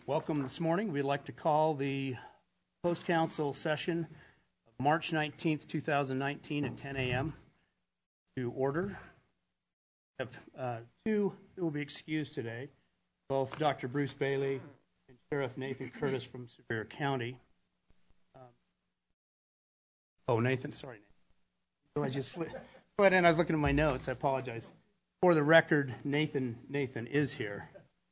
Welcome this morning. We'd like to call the post-council session of March 19th, 2019 at 10 a.m. to order. We have two who will be excused today, both Dr. Bruce Bailey and Sheriff Nathan Curtis from Superior County. Nathan, sorry, Nathan. So I just slid in. I was looking at my notes. I apologize. For the record, Nathan is here.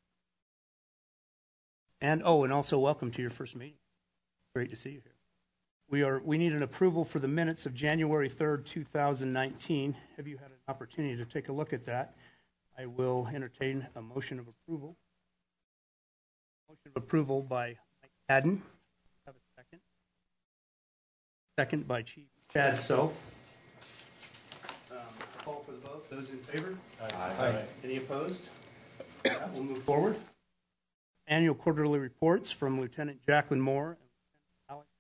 And also welcome to your first meeting. Great to see you here. We need an approval for the minutes of January 3rd, 2019. Have you had an opportunity to take a look at that? I will entertain a motion of approval. Motion of approval by Mike Haddon. Have a second. Second by Chief Chad Self. Call for the vote. Those in favor? Aye. Any opposed? We'll move forward. Annual quarterly reports from Lieutenant Jacqueline Moore and Lieutenant Alex.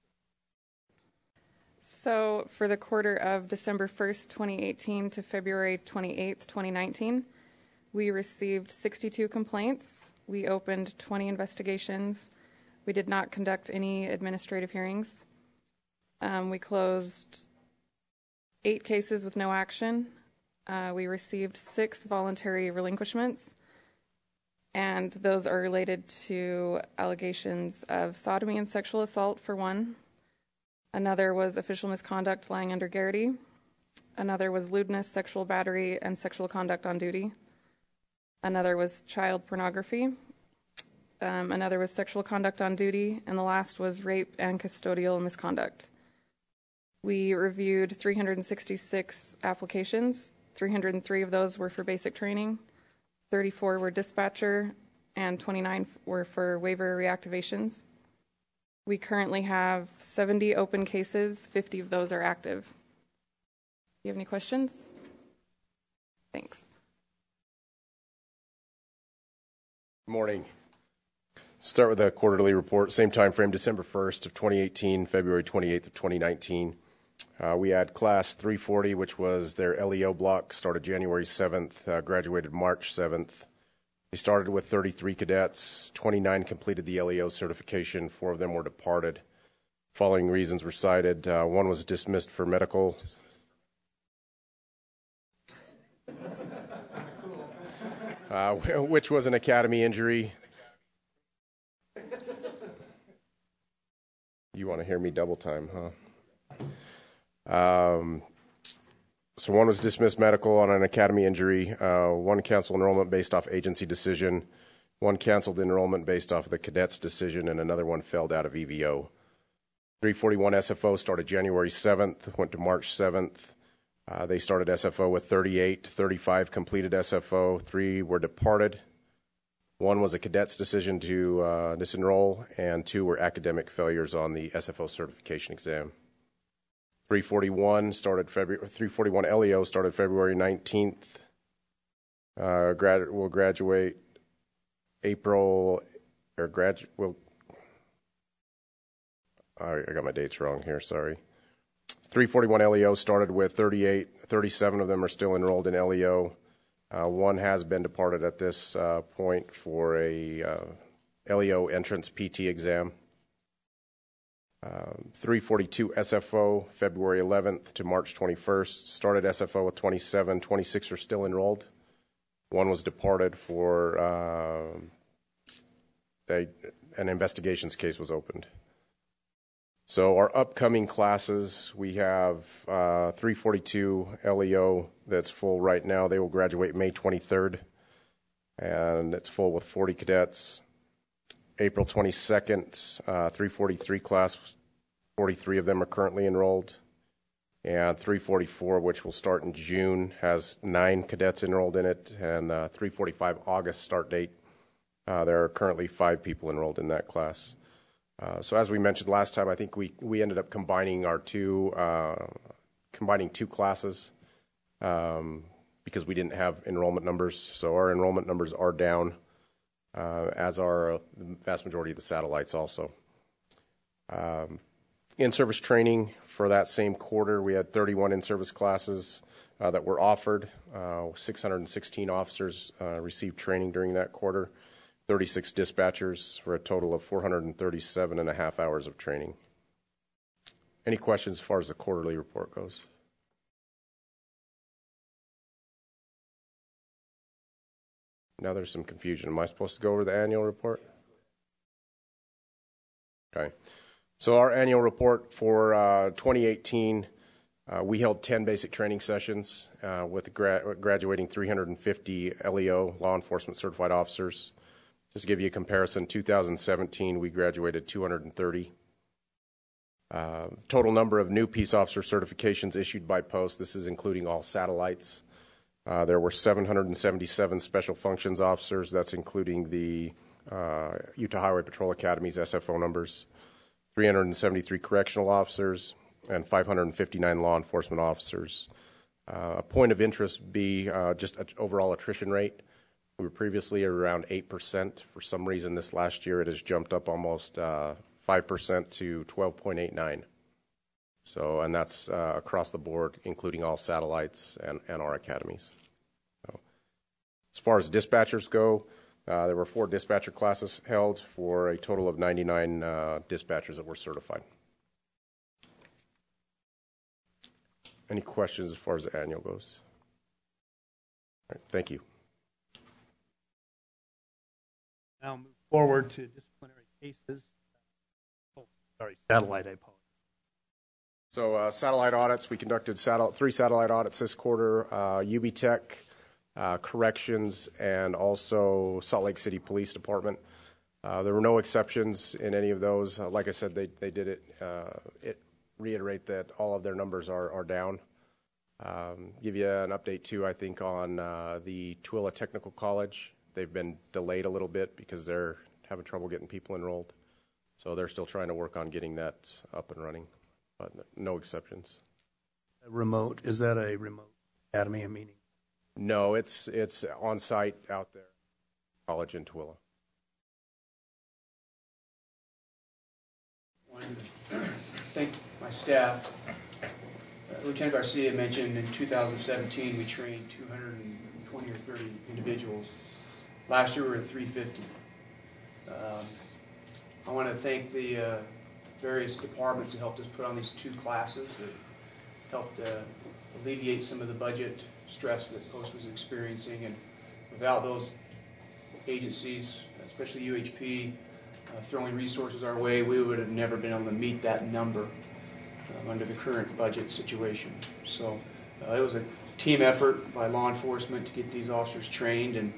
So for the quarter of December 1st, 2018 to February 28th, 2019, we received 62 complaints. We opened 20 investigations. We did not conduct any administrative hearings. We closed 8 cases with no action. We received 6 voluntary relinquishments, and those are related to allegations of sodomy and sexual assault for one. Another was official misconduct lying under Garrity. Another was lewdness, sexual battery, and sexual conduct on duty. Another was child pornography. Another was sexual conduct on duty, and the last was rape and custodial misconduct. We reviewed 366 applications. 303 of those were for basic training. 34 were dispatcher, and 29 were for waiver reactivations. We currently have 70 open cases. 50 of those are active. Do you have any questions? Thanks. Good morning. Start with a quarterly report. Same time frame, December 1st of 2018, February 28th of 2019. We had Class 340, which was their LEO block, started January 7th, graduated March 7th. They started with 33 cadets, 29 completed the LEO certification, 4 of them were departed. Following reasons were cited. 1 was dismissed for medical. Which was an academy injury. You want to hear me double time, huh? So 1 was dismissed medical on an academy injury, 1 canceled enrollment based off agency decision, 1 canceled enrollment based off of the cadets decision, and another 1 failed out of EVO. 341 SFO started January 7th, went to March 7th. They started SFO with 38, 35 completed SFO, 3 were departed. 1 was a cadet's decision to disenroll, and 2 were academic failures on the SFO certification exam. 341 LEO started February 19th. Will graduate April, I got my dates wrong here, sorry. 341 LEO started with 38, 37 of them are still enrolled in LEO. 1 has been departed at this point for a LEO entrance PT exam. 342 SFO, February 11th to March 21st. Started SFO with 27. 26 are still enrolled. 1 was departed for an investigations case was opened. So our upcoming classes, we have 342 LEO that's full right now. They will graduate May 23rd, and it's full with 40 cadets. April 22nd, 343 class, 43 of them are currently enrolled. And 344, which will start in June, has 9 cadets enrolled in it. And 345 August start date, there are currently 5 people enrolled in that class. So as we mentioned last time, I think we ended up combining our two classes because we didn't have enrollment numbers. So our enrollment numbers are down. As are the vast majority of the satellites also. In-service training for that same quarter, we had 31 in-service classes that were offered. 616 officers received training during that quarter. 36 dispatchers for a total of 437 and a half hours of training. Any questions as far as the quarterly report goes? Now there's some confusion. Am I supposed to go over the annual report? Okay. So our annual report for 2018, we held 10 basic training sessions with graduating 350 LEO, law enforcement certified officers. Just to give you a comparison, 2017 we graduated 230. Total number of new peace officer certifications issued by post, this is including all satellites. There were 777 special functions officers, that's including the Utah Highway Patrol Academy's SFO numbers, 373 correctional officers, and 559 law enforcement officers. A point of interest be just overall attrition rate. We were previously around 8%. For some reason this last year it has jumped up almost 5% to 12.89. So, and that's across the board, including all satellites and our academies. So, as far as dispatchers go, there were 4 dispatcher classes held for a total of 99 dispatchers that were certified. Any questions as far as the annual goes? All right, thank you. Now move forward to disciplinary cases. Oh, sorry, satellite, I apologize. So satellite audits, we conducted 3 satellite audits this quarter, UBTech, Corrections, and also Salt Lake City Police Department. There were no exceptions in any of those. Like I said, they did it reiterate that all of their numbers are down. Give you an update too, I think, on the Tooele Technical College. They've been delayed a little bit because they're having trouble getting people enrolled. So they're still trying to work on getting that up and running, but no exceptions. Remote, is that a remote academy, a meeting? No, it's on site out there, college in Tooele. I wanted to thank my staff. Lieutenant Garcia mentioned in 2017 we trained 220 or 30 individuals. Last year we were at 350. I want to thank the various departments that helped us put on these 2 classes that helped alleviate some of the budget stress that Post was experiencing, and without those agencies, especially UHP, throwing resources our way, we would have never been able to meet that number under the current budget situation. So it was a team effort by law enforcement to get these officers trained, and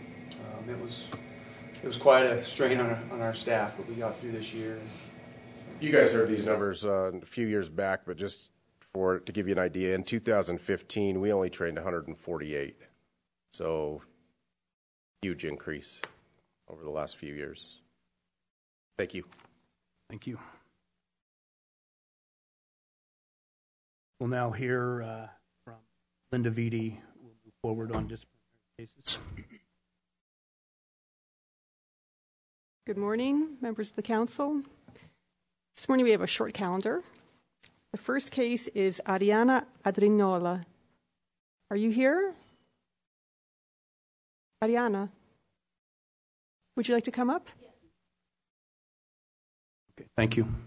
it was quite a strain on our staff, but we got through this year. You guys heard these numbers a few years back, but just to give you an idea, in 2015 we only trained 148. So huge increase over the last few years. Thank you. Thank you. We'll now hear from Linda Vitti. We'll move forward on disciplinary cases. Good morning, members of the council. This morning we have a short calendar. The first case is Ariana Adrinola. Are you here? Ariana, would you like to come up? Yes. Okay, thank you.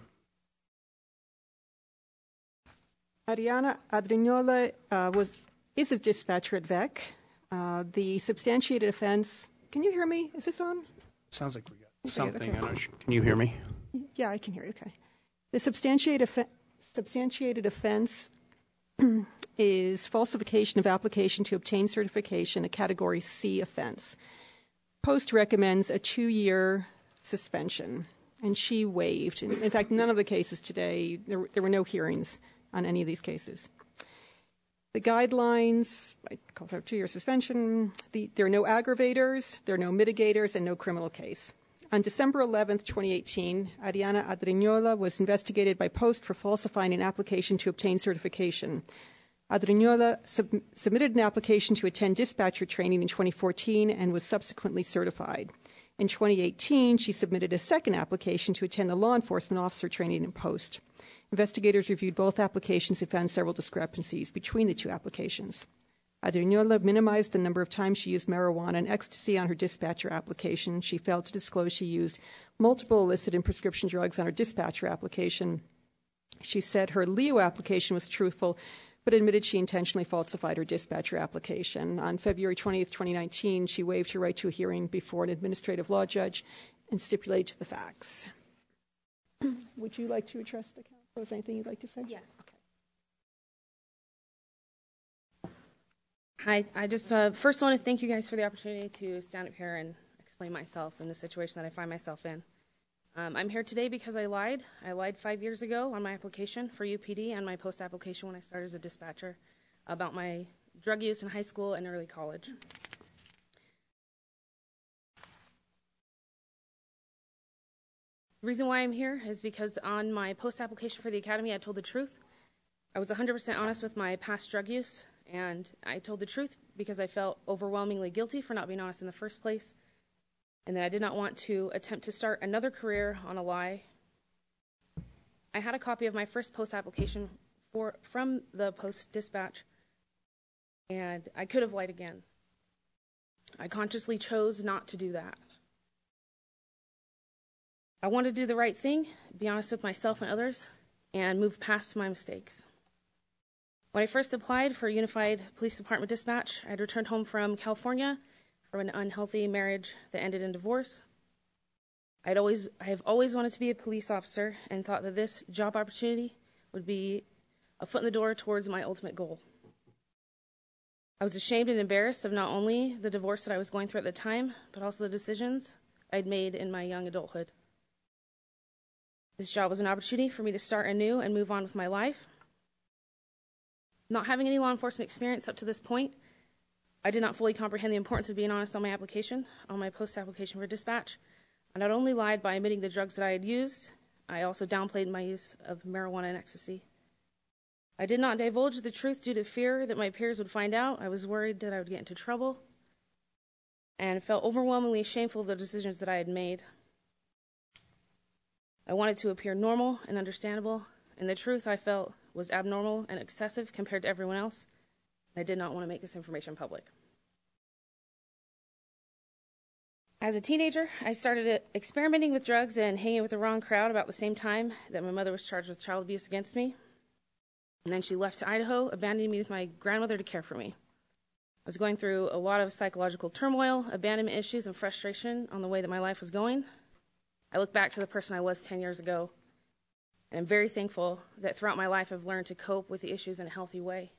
Ariana Adrinola is a dispatcher at VEC. The substantiated offense, can you hear me? Is this on? Sounds like we got something. Okay. Can you hear me? Yeah, I can hear you. Okay. The substantiated offense is falsification of application to obtain certification, a Category C offense. Post recommends a 2-year suspension, and she waived. In fact, none of the cases today, there were no hearings on any of these cases. The guidelines, I call for a 2-year suspension. There are no aggravators, there are no mitigators, and no criminal case. On December 11th, 2018, Ariana Adrinola was investigated by Post for falsifying an application to obtain certification. Adrinola submitted an application to attend dispatcher training in 2014 and was subsequently certified. In 2018, she submitted a second application to attend the law enforcement officer training in Post. Investigators reviewed both applications and found several discrepancies between the 2 applications. Adriola minimized the number of times she used marijuana and ecstasy on her dispatcher application. She failed to disclose she used multiple illicit and prescription drugs on her dispatcher application. She said her Leo application was truthful, but admitted she intentionally falsified her dispatcher application. On February 20th, 2019, she waived her right to a hearing before an administrative law judge and stipulated to the facts. Would you like to address the council? Is there anything you'd like to say? Yes. Okay. Hi, I just first want to thank you guys for the opportunity to stand up here and explain myself in the situation that I find myself in. I'm here today because I lied. I lied 5 years ago on my application for UPD and my post-application when I started as a dispatcher about my drug use in high school and early college. The reason why I'm here is because on my post-application for the academy, I told the truth. I was 100% honest with my past drug use, and I told the truth because I felt overwhelmingly guilty for not being honest in the first place, and that I did not want to attempt to start another career on a lie. I had a copy of my first post-application from the Post-Dispatch, and I could have lied again. I consciously chose not to do that. I wanted to do the right thing, be honest with myself and others, and move past my mistakes. When I first applied for Unified Police Department Dispatch, I had returned home from California from an unhealthy marriage that ended in divorce. I have always wanted to be a police officer and thought that this job opportunity would be a foot in the door towards my ultimate goal. I was ashamed and embarrassed of not only the divorce that I was going through at the time, but also the decisions I'd made in my young adulthood. This job was an opportunity for me to start anew and move on with my life. Not having any law enforcement experience up to this point, I did not fully comprehend the importance of being honest on my application, on my post-application for dispatch. I not only lied by admitting the drugs that I had used, I also downplayed my use of marijuana and ecstasy. I did not divulge the truth due to fear that my peers would find out. I was worried that I would get into trouble and felt overwhelmingly shameful of the decisions that I had made. I wanted to appear normal and understandable, and the truth I felt was abnormal and excessive compared to everyone else. I did not want to make this information public. As a teenager, I started experimenting with drugs and hanging with the wrong crowd about the same time that my mother was charged with child abuse against me. And then she left to Idaho, abandoning me with my grandmother to care for me. I was going through a lot of psychological turmoil, abandonment issues, and frustration on the way that my life was going. I look back to the person I was 10 years ago, and I'm very thankful that throughout my life I've learned to cope with the issues in a healthy way.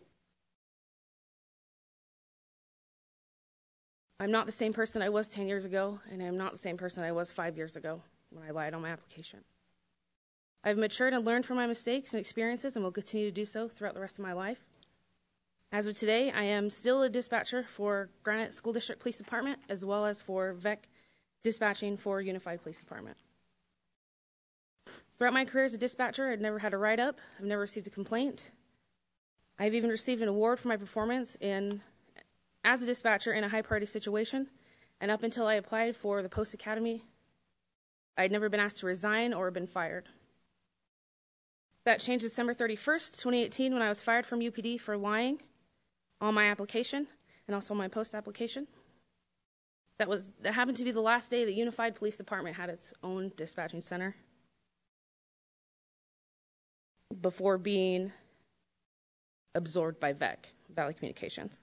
I'm not the same person I was 10 years ago, and I'm not the same person I was 5 years ago when I lied on my application. I've matured and learned from my mistakes and experiences and will continue to do so throughout the rest of my life. As of today, I am still a dispatcher for Granite School District Police Department, as well as for VEC dispatching for Unified Police Department. Throughout my career as a dispatcher, I've never had a write-up. I've never received a complaint. I've even received an award for my performance as a dispatcher in a high-priority situation. And up until I applied for the Post Academy, I'd never been asked to resign or been fired. That changed December 31st, 2018, when I was fired from UPD for lying on my application and also on my post-application. That happened to be the last day that Unified Police Department had its own dispatching center before being absorbed by VEC, Valley Communications.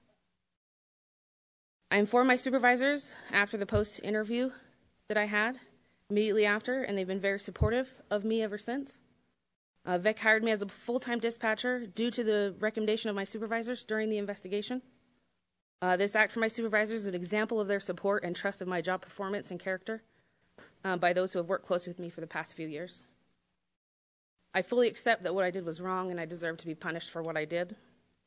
I informed my supervisors after the post interview that I had immediately after, and they've been very supportive of me ever since. VEC hired me as a full-time dispatcher due to the recommendation of my supervisors during the investigation. This act from my supervisors is an example of their support and trust of my job performance and character by those who have worked closely with me for the past few years. I fully accept that what I did was wrong and I deserve to be punished for what I did.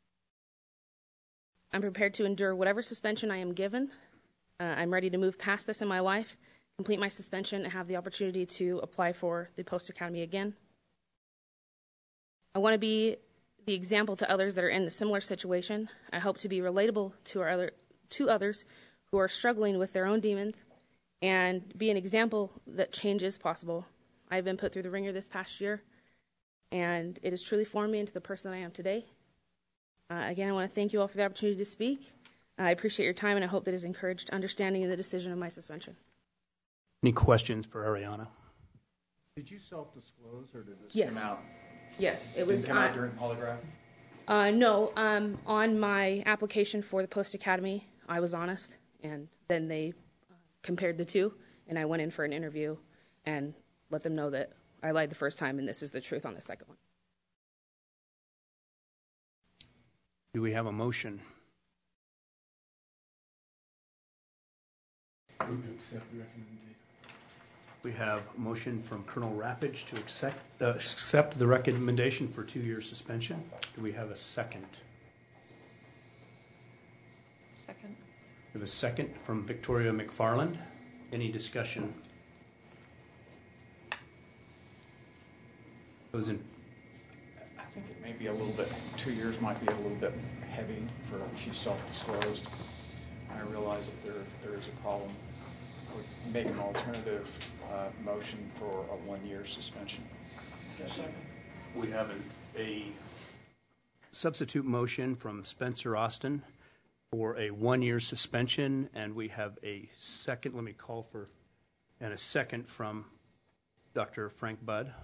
I'm prepared to endure whatever suspension I am given. I'm ready to move past this in my life, complete my suspension, and have the opportunity to apply for the Post Academy again. I want to be the example to others that are in a similar situation. I hope to be relatable to others who are struggling with their own demons and be an example that change is possible. I've been put through the ringer this past year, and it has truly formed me into the person I am today. Again, I want to thank you all for the opportunity to speak. I appreciate your time, and I hope that has encouraged understanding of the decision of my suspension. Any questions for Ariana? Did you self-disclose, or did this Yes. come out? Yes, it Didn't was come out during polygraph? No. On my application for the Post Academy, I was honest, and then they compared the two, and I went in for an interview and let them know that I lied the first time, and this is the truth on the second one. Do we have a motion? Move to accept the recommendation. We have a motion from Colonel Rappage to accept the recommendation for 2-year suspension. Do we have a second? Second. We have a second from Victoria McFarland. Any discussion? Those in I think it may be a little bit, 2 years might be a little bit heavy for, she's self-disclosed. I realize that there is a problem. I would make an alternative motion for a 1-year suspension. We have a substitute motion from Spencer Austin for a 1-year suspension, and we have a second, let me call for, and a second from Dr. Frank Budd. Is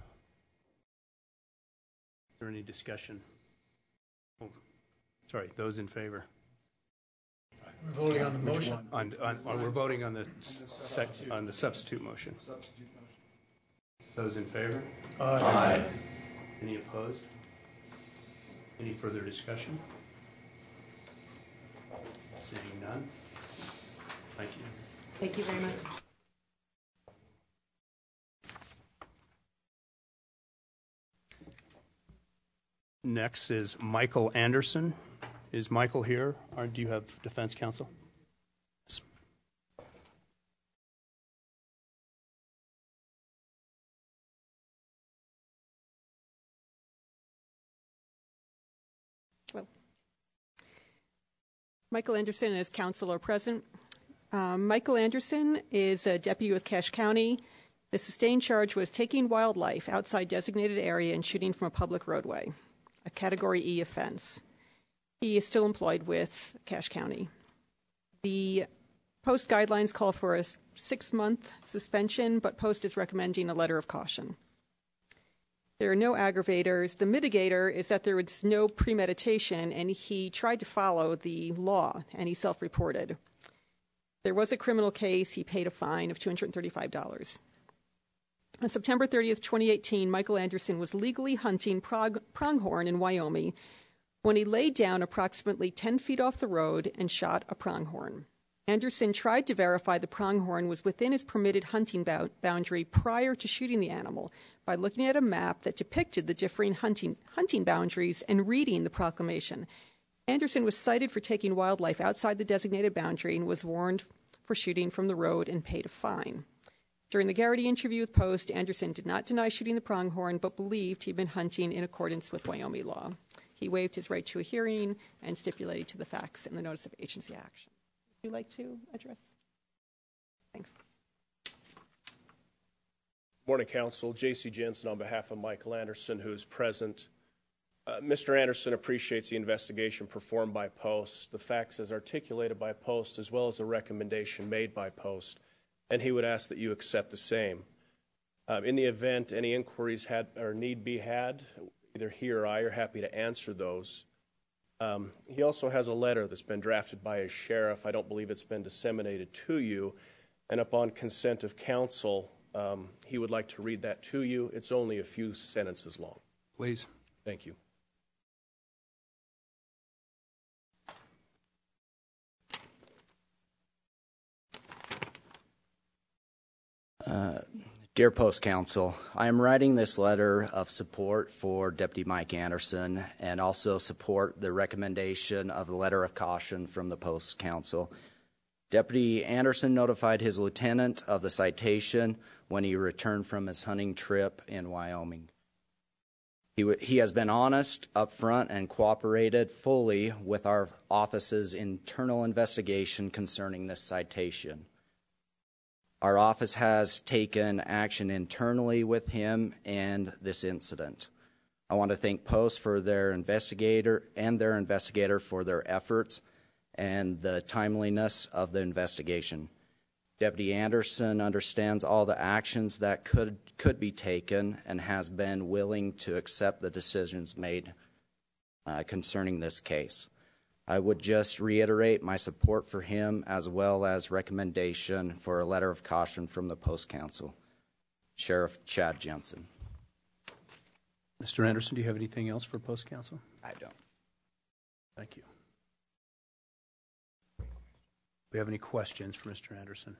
there any discussion? Oh, sorry, those in favor? We're voting on the motion. We're voting on the substitute motion. Those in favor? Aye. Any opposed? Any further discussion? Seeing none. Thank you. Thank you very much. Next is Michael Anderson. Is Michael here, or do you have defense counsel? Yes. Hello. Michael Anderson is counsel or present. Michael Anderson is a deputy with Cache County. The sustained charge was taking wildlife outside designated area and shooting from a public roadway, a Category E offense. He is still employed with Cache County. The Post guidelines call for a 6-month suspension, but Post is recommending a letter of caution. There are no aggravators. The mitigator is that there was no premeditation, and he tried to follow the law, and he self-reported. There was a criminal case. He paid a fine of $235. On September 30th, 2018, Michael Anderson was legally hunting pronghorn in Wyoming when he laid down approximately 10 feet off the road and shot a pronghorn. Anderson tried to verify the pronghorn was within his permitted hunting boundary prior to shooting the animal by looking at a map that depicted the differing hunting boundaries and reading the proclamation. Anderson was cited for taking wildlife outside the designated boundary and was warned for shooting from the road and paid a fine. During the Garrity interview with Post, Anderson did not deny shooting the pronghorn, but believed he'd been hunting in accordance with Wyoming law. He waived his right to a hearing and stipulated to the facts in the notice of agency action. Would you like to address? Thanks. Morning, Council. J.C. Jensen on behalf of Michael Anderson, who is present. Mr. Anderson appreciates the investigation performed by Post, the facts as articulated by Post, as well as the recommendation made by Post, and he would ask that you accept the same. In the event any inquiries had or need be had, either he or I are happy to answer those. He also has a letter that's been drafted by his sheriff. I don't believe it's been disseminated to you, and upon consent of counsel, he would like to read that to you. It's only a few sentences long. Please. Thank you. Dear Post Council, I am writing this letter of support for Deputy Mike Anderson and also support the recommendation of the letter of caution from the Post Council. Deputy Anderson notified his lieutenant of the citation when he returned from his hunting trip in Wyoming. He has been honest, upfront, and cooperated fully with our office's internal investigation concerning this citation. Our office has taken action internally with him and this incident. I want to thank Post for their investigator for their efforts and the timeliness of the investigation. Deputy Anderson understands all the actions that could be taken and has been willing to accept the decisions made concerning this case. I would just reiterate my support for him as well as recommendation for a letter of caution from the Post Council. Sheriff Chad Jensen. Mr. Anderson, do you have anything else for Post Council? I don't. Thank you. Do we have any questions for Mr. Anderson?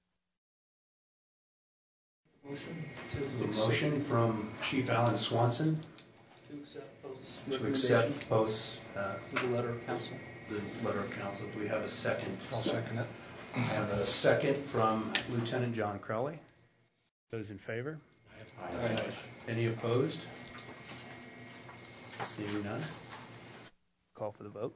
Motion from Chief Alan Swanson to accept Post's The letter of council. the letter of council. Do we have a second? I'll second it. I have a second from Lieutenant John Crowley. Those in favor? Aye. Any opposed? Seeing none. Call for the vote.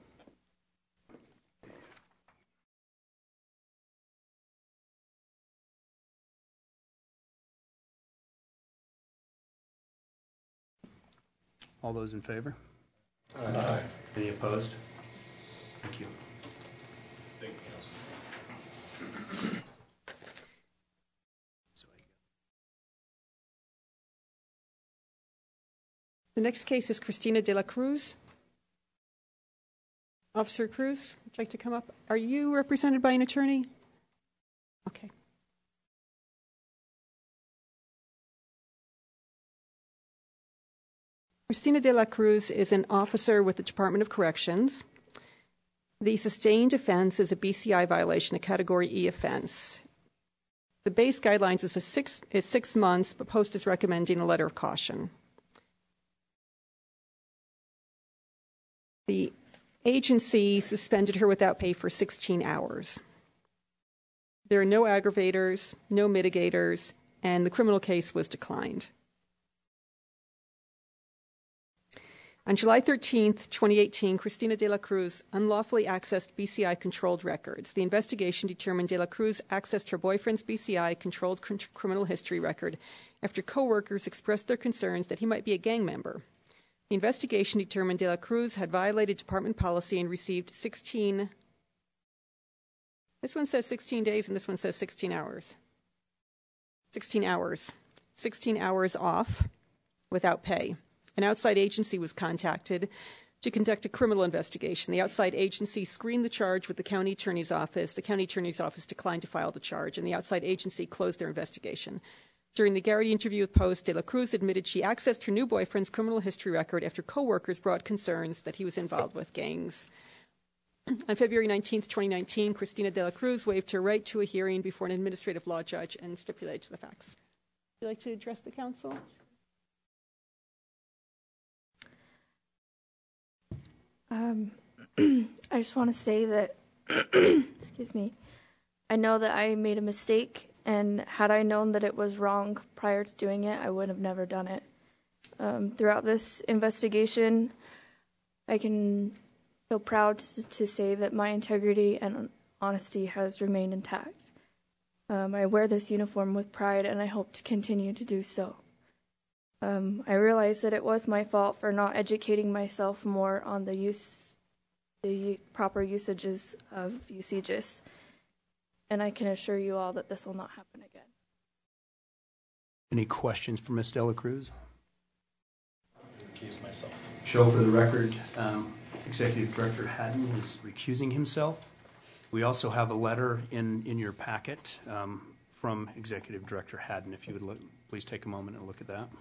All those in favor? Aye. Any opposed? Thank you. Thank you, Council. The next case is Cristina de la Cruz. Officer Cruz, would you like to come up? Are you represented by an attorney? Okay. Cristina de la Cruz is an officer with the Department of Corrections. The sustained offense is a BCI violation, a Category E offense. The base guidelines is 6 months, but Post is recommending a letter of caution. The agency suspended her without pay for 16 hours. There are no aggravators, no mitigators, and the criminal case was declined. On July 13th, 2018, Cristina de la Cruz unlawfully accessed BCI-controlled records. The investigation determined de la Cruz accessed her boyfriend's BCI-controlled criminal history record after co-workers expressed their concerns that he might be a gang member. The investigation determined de la Cruz had violated department policy and received 16... This one says 16 days and this one says 16 hours. 16 hours. 16 hours off without pay. An outside agency was contacted to conduct a criminal investigation. The outside agency screened the charge with the county attorney's office. The county attorney's office declined to file the charge, and the outside agency closed their investigation. During the Garrity interview with Post, de la Cruz admitted she accessed her new boyfriend's criminal history record after co-workers brought concerns that he was involved with gangs. On February 19, 2019, Cristina de la Cruz waived her right to a hearing before an administrative law judge and stipulated to the facts. Would you like to address the council? I just want to say that, excuse me, I know that I made a mistake, and had I known that it was wrong prior to doing it, I would have never done it. Throughout this investigation, I can feel proud to say that my integrity and honesty has remained intact. I wear this uniform with pride, and I hope to continue to do so. I realize that it was my fault for not educating myself more on the proper usages of UCGIS, and I can assure you all that this will not happen again. Any questions for Ms. de la Cruz? I'll recuse myself. Show for the record, Executive Director Haddon is recusing himself. We also have a letter in your packet from Executive Director Haddon. If you would please take a moment and look at that.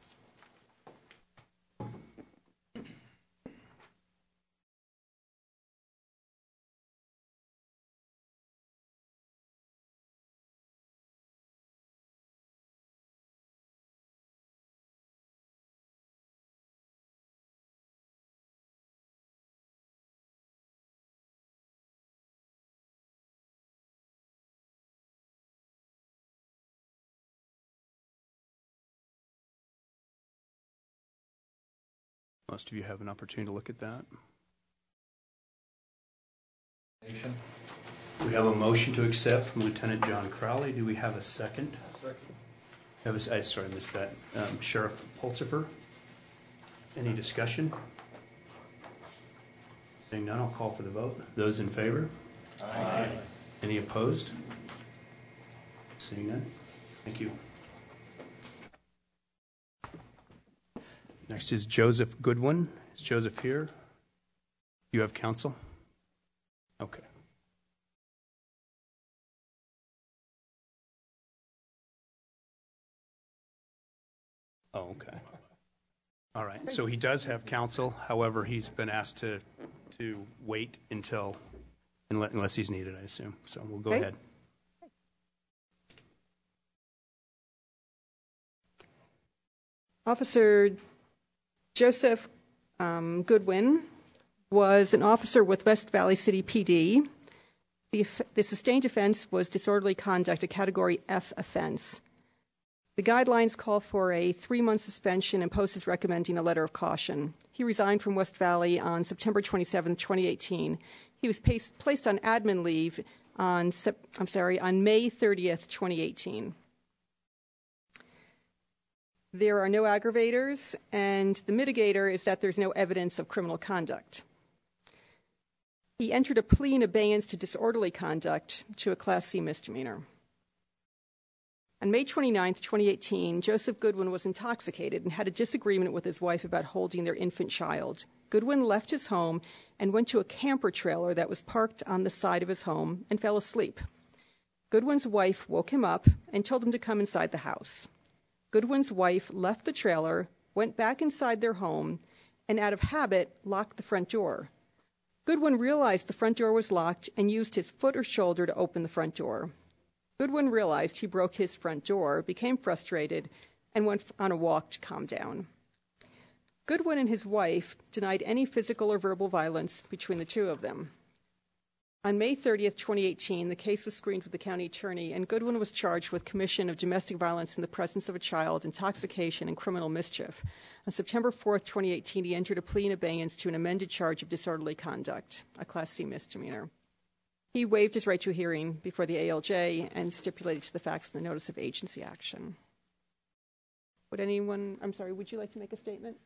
Most of you have an opportunity to look at that. We have a motion to accept from Lieutenant John Crowley. Do we have a second? Second. I missed that. Sheriff Pulsifer. Any discussion? Seeing none, I'll call for the vote. Those in favor? Aye. Any opposed? Seeing none? Thank you. Next is Joseph Goodwin. Is Joseph here? You have counsel? Okay. Oh, okay. All right. So he does have counsel. However, he's been asked to wait until, unless he's needed, I assume. So we'll go ahead. Officer Joseph Goodwin was an officer with West Valley City PD. The sustained offense was disorderly conduct, a Category F offense. The guidelines call for a 3-month suspension, and Post is recommending a letter of caution. He resigned from West Valley on September 27, 2018. He was placed on admin leave on May 30th, 2018. There are no aggravators, and the mitigator is that there's no evidence of criminal conduct. He entered a plea in abeyance to disorderly conduct to a Class C misdemeanor. On May 29, 2018, Joseph Goodwin was intoxicated and had a disagreement with his wife about holding their infant child. Goodwin left his home and went to a camper trailer that was parked on the side of his home and fell asleep. Goodwin's wife woke him up and told him to come inside the house. Goodwin's wife left the trailer, went back inside their home, and out of habit, locked the front door. Goodwin realized the front door was locked and used his foot or shoulder to open the front door. Goodwin realized he broke his front door, became frustrated, and went on a walk to calm down. Goodwin and his wife denied any physical or verbal violence between the two of them. On May 30th, 2018, the case was screened with the county attorney, and Goodwin was charged with commission of domestic violence in the presence of a child, intoxication, and criminal mischief. On September 4th, 2018, he entered a plea in abeyance to an amended charge of disorderly conduct, a Class C misdemeanor. He waived his right to a hearing before the ALJ and stipulated to the facts in the notice of agency action. Would you like to make a statement?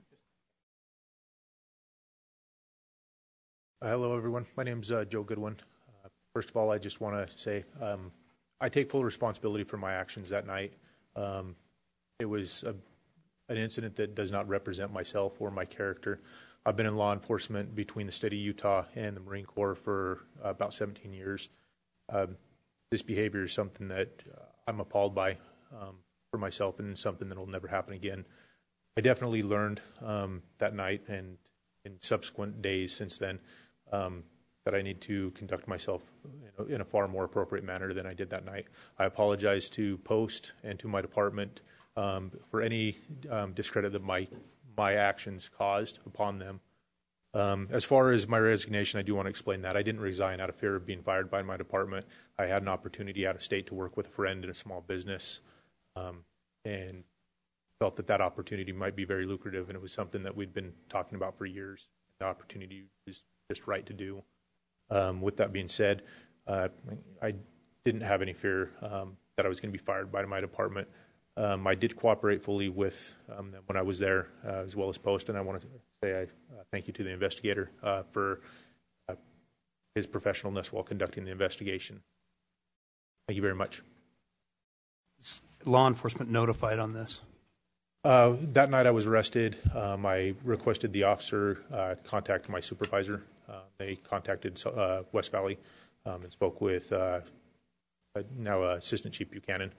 Hello, everyone. My name's Joe Goodwin. First of all, I just want to say I take full responsibility for my actions that night. It was an incident that does not represent myself or my character. I've been in law enforcement between the state of Utah and the Marine Corps for about 17 years. This behavior is something that I'm appalled by for myself, and something that will never happen again. I definitely learned that night and in subsequent days since then that I need to conduct myself in a far more appropriate manner than I did that night. I apologize to Post and to my department for any discredit that my actions caused upon them. As far as my resignation, I do want to explain that. I didn't resign out of fear of being fired by my department. I had an opportunity out of state to work with a friend in a small business and felt that opportunity might be very lucrative, and it was something that we'd been talking about for years. The opportunity was just right to do. With that being said, I didn't have any fear that I was going to be fired by my department. I did cooperate fully with them when I was there, as well as Post, and I want to say thank you to the investigator for his professionalness while conducting the investigation. Thank you very much. Is law enforcement notified on this? That night I was arrested. I requested the officer contact my supervisor. They contacted West Valley and spoke with now Assistant Chief Buchanan.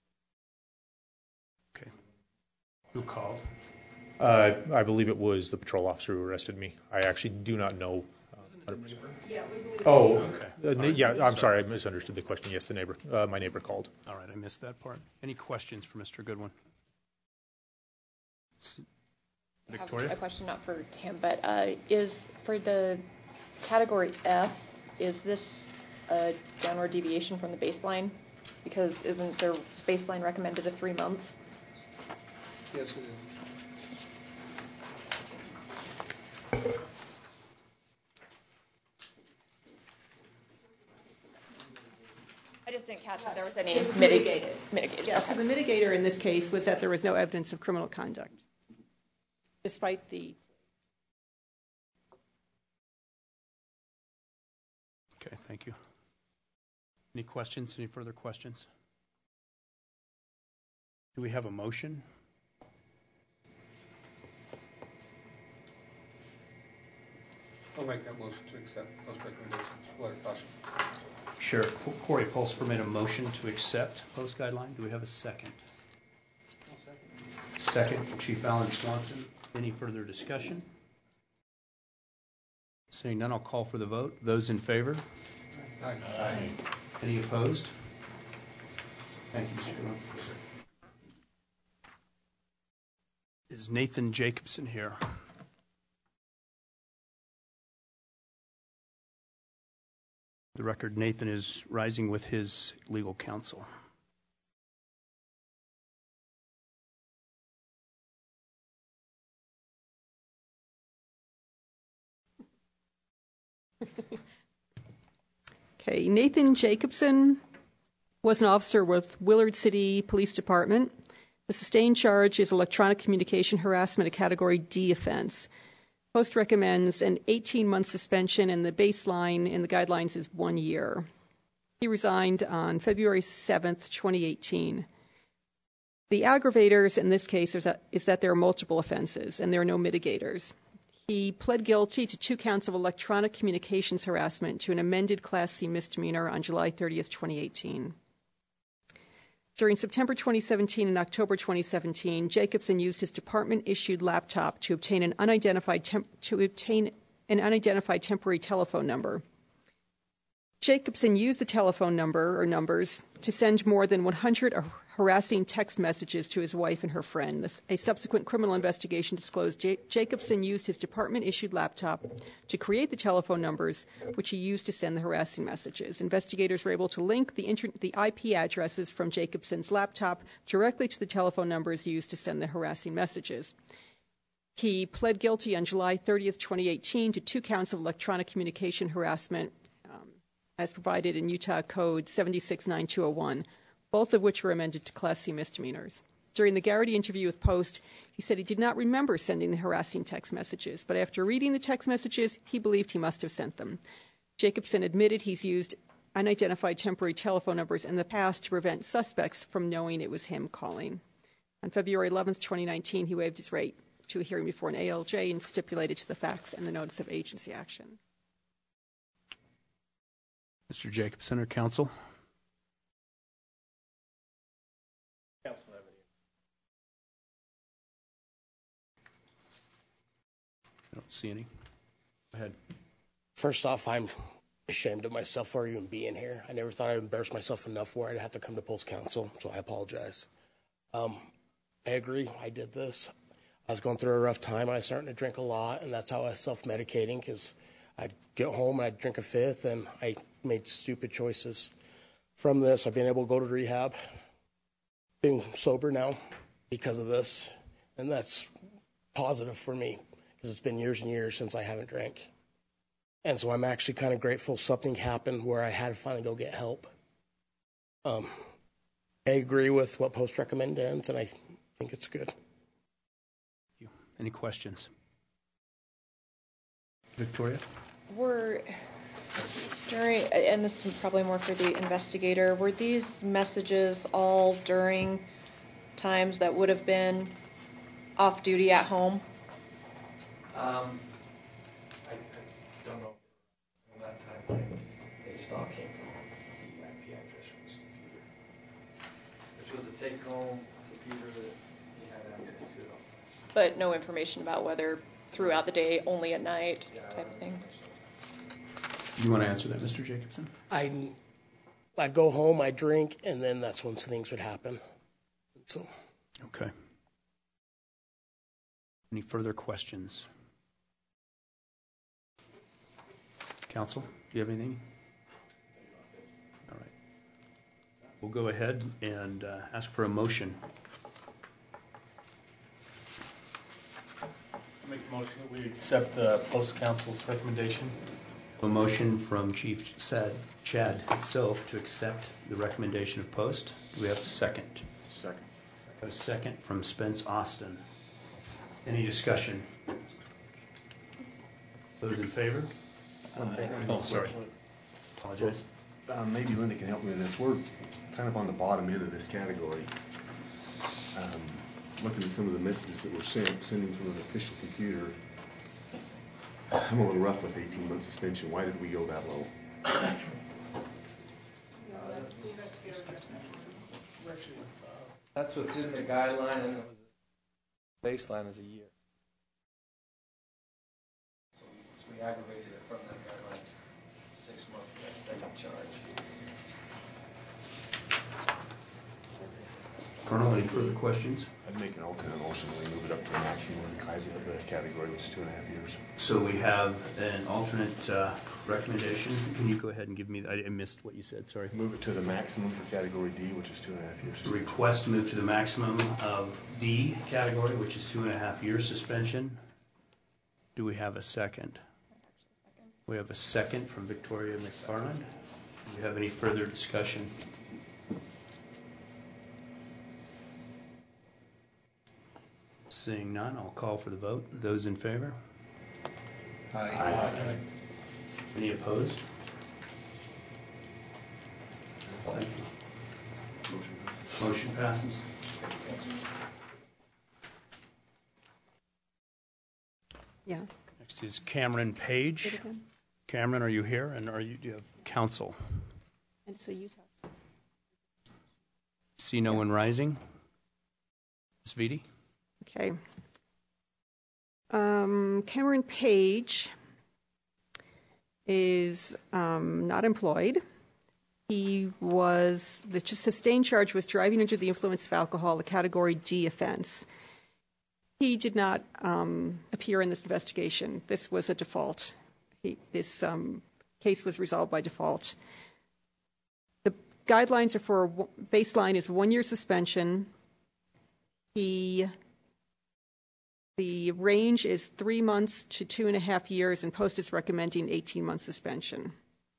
Okay. Who called? I believe it was the patrol officer who arrested me. I actually do not know. I'm sorry, I misunderstood the question. Yes, the neighbor, my neighbor called. All right, I missed that part. Any questions for Mr. Goodwin? Victoria? I have a question, not for him, but is for the Category F, is this a downward deviation from the baseline? Because isn't their baseline recommended a 3 month? Yes, it is. I just didn't catch if there was any mitigated. Mitigated. Yes, Okay. so the mitigator in this case was that there was no evidence of criminal conduct. despite the... Okay, thank you. Any questions? Any further questions? Do we have a motion? I'll make that motion to accept those recommendations. Letter of caution. Sheriff Corey Pulsper made a motion to accept post guideline. Do we have a second? Second from Chief Alan Swanson. Any further discussion? Seeing none, I'll call for the vote. Those in favor? Aye. Aye. Any opposed? Thank you, Mr. Chairman. Is Nathan Jacobson here? The record, Nathan is rising with his legal counsel. Okay, Nathan Jacobson was an officer with Willard City Police Department. The sustained charge is electronic communication harassment, a Category D offense. Post recommends an 18-month suspension, and the baseline in the guidelines is 1 year. He resigned on February 7th, 2018. The aggravators in this case is that there are multiple offenses, and there are no mitigators. He pled guilty to 2 counts of electronic communications harassment to an amended Class C misdemeanor on July 30th, 2018. During September 2017 and October 2017, Jacobson used his department-issued laptop to obtain an unidentified temporary telephone number. Jacobson used the telephone number or numbers to send more than 100 harassing text messages to his wife and her friend. A subsequent criminal investigation disclosed Jacobson used his department-issued laptop to create the telephone numbers, which he used to send the harassing messages. Investigators were able to link the IP addresses from Jacobson's laptop directly to the telephone numbers used to send the harassing messages. He pled guilty on July 30th, 2018 to 2 counts of electronic communication harassment as provided in Utah Code 769201, both of which were amended to Class C misdemeanors. During the Garrity interview with Post, he said he did not remember sending the harassing text messages, but after reading the text messages, he believed he must have sent them. Jacobson admitted he's used unidentified temporary telephone numbers in the past to prevent suspects from knowing it was him calling. On February 11th, 2019, he waived his right to a hearing before an ALJ and stipulated to the facts and the notice of agency action. Mr. Jacobson or counsel? Counsel have any? I don't see any. Go ahead. First off, I'm ashamed of myself for even being here. I never thought I'd embarrass myself enough where I'd have to come to Post Council, so I apologize. I agree, I did this. I was going through a rough time. I was starting to drink a lot, and that's how I was self-medicating, because I'd get home and I'd drink a fifth, and I made stupid choices. From this, I've been able to go to rehab, being sober now because of this, and that's positive for me, because it's been years and years since I haven't drank. And so I'm actually kind of grateful something happened where I had to finally go get help. I agree with what Post recommends, and I think it's good. Any questions? Victoria? And this is probably more for the investigator, were these messages all during times that would have been off duty at home? I don't know. In that time frame, they just all came from the IP address from his computer, which was a take-home computer that he had access to. But no information about whether throughout the day, only at night, type of thing? You want to answer that, Mr. Jacobson? I'd go home, I'd drink, and then that's when things would happen. So. Okay. Any further questions? Counsel, do you have anything? All right. We'll go ahead and ask for a motion. Make the motion that we accept the Post Council's recommendation. A motion from Chief Chad Soph to accept the recommendation of Post. Do we have a second? Second. A second from Spence Austin. Any discussion? Those in favor? Oh, sorry. Apologize. Maybe Linda can help me with this. We're kind of on the bottom end of this category. Looking at some of the messages that were sending from an official computer, I'm a little rough with 18-month suspension. Why did we go that low? That's within the guideline, and it was baseline is a year. So we aggravated it from that guideline to 6 months for that second charge. Colonel, any further questions? I'd make an alternate motion that we move it up to the maximum of the category, which is 2.5 years. So we have an alternate recommendation. Can you go ahead and give me, I missed what you said, sorry. Move it to the maximum for category D, which is 2.5 years. Request to move to the maximum of D category, which is 2.5 years suspension. Do we have a second? We have a second from Victoria McFarland. Do we have any further discussion? Seeing none, I'll call for the vote. Those in favor? Aye. Any opposed? Thank you. Motion passes. Yeah. Next is Cameron Page. Cameron, are you here? And do you have counsel? And it's a Utah. See no one rising? Ms. Vitti? Okay. Cameron Page is not employed. The sustained charge was driving under the influence of alcohol, a category D offense. He did not appear in this investigation. This was a default. This case was resolved by default. The guidelines are for baseline is 1 year suspension. The range is 3 months to 2.5 years, and Post is recommending 18-month suspension.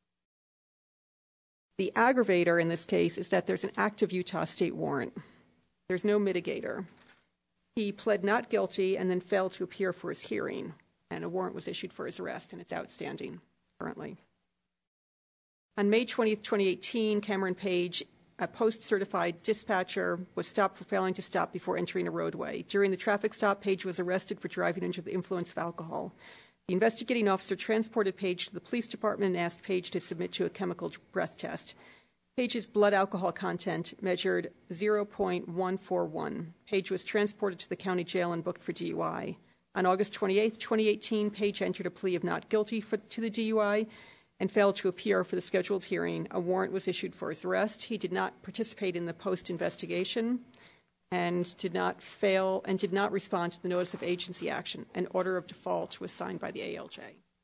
The aggravator in this case is that there's an active Utah state warrant. There's no mitigator. He pled not guilty and then failed to appear for his hearing, and a warrant was issued for his arrest, and it's outstanding currently. On May 20th, 2018, Cameron Page, a Post-certified dispatcher, was stopped for failing to stop before entering a roadway. During the traffic stop, Page was arrested for driving under the influence of alcohol. The investigating officer transported Page to the police department and asked Page to submit to a chemical breath test. Page's blood alcohol content measured 0.141. Page was transported to the county jail and booked for DUI. On August 28th, 2018, Page entered a plea of not guilty to the DUI and failed to appear for the scheduled hearing. A warrant was issued for his arrest. He did not participate in the Post investigation and did not respond to the notice of agency action. An order of default was signed by the ALJ.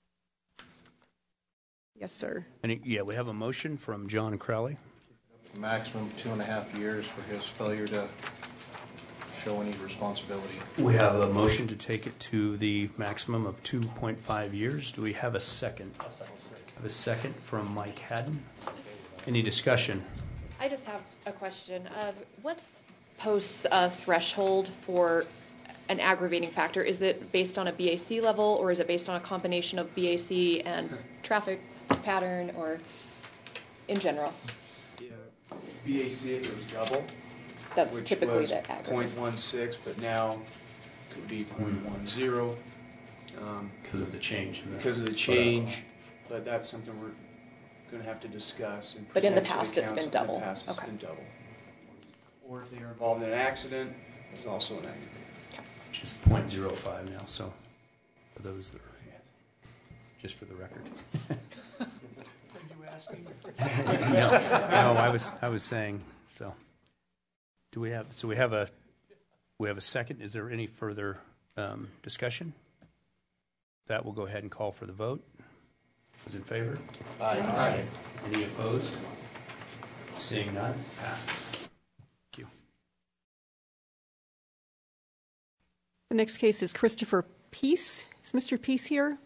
Yes, sir. We have a motion from John Crowley. Maximum 2.5 years for his failure to show any responsibility. We have a motion to take it to the maximum of 2.5 years. Do we have a second? I have a second from Mike Haddon. Any discussion? I just have a question. What's Post's threshold for an aggravating factor? Is it based on a BAC level, or is it based on a combination of BAC and traffic pattern, or in general? Yeah, BAC, if it was double. That's typically the aggravating. 0.16, but now could be 0.10. Because of the change. Because of the change, but that's something we're going to have to discuss. And but in the present past, to the it's council. been double. In the past, it's been double. Or if they are involved in an accident, there's also an aggravator. Which is 0.05 now, so for those that are, just for the record. Are you asking? No, I was saying, so. We have a second. Is there any further discussion? That will go ahead and call for the vote. Those in favor? Aye. Any opposed? Seeing none, passes. Thank you. The next case is Christopher Peace. Is Mr. Peace here?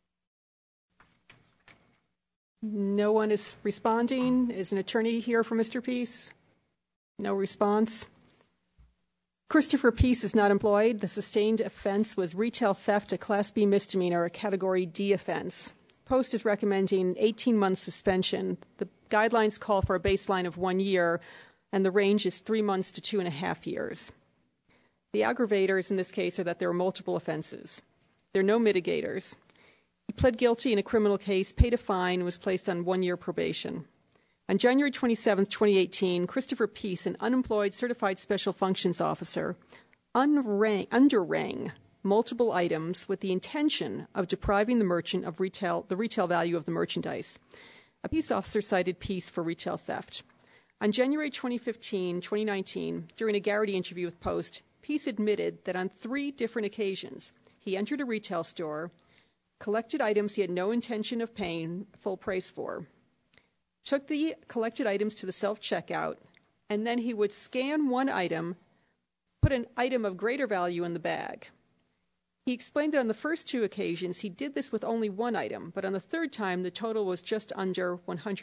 No one is responding. Is an attorney here for Mr. Peace? No response. Christopher Peace is not employed. The sustained offense was retail theft, a Class B misdemeanor, a Category D offense. Post is recommending 18-month suspension. The guidelines call for a baseline of 1 year, and the range is 3 months to 2.5 years. The aggravators in this case are that there are multiple offenses. There are no mitigators. He pled guilty in a criminal case, paid a fine, and was placed on 1-year probation. On January 27, 2018, Christopher Peace, an unemployed certified special functions officer, underrang multiple items with the intention of depriving the merchant of the retail value of the merchandise. A peace officer cited Peace for retail theft. On January 2019, during a Garrity interview with Post, Peace admitted that on 3 different occasions he entered a retail store, collected items he had no intention of paying full price for, took the collected items to the self-checkout, and then he would scan one item, put an item of greater value in the bag. He explained that on the first 2 occasions he did this with only one item, but on the third time the total was just under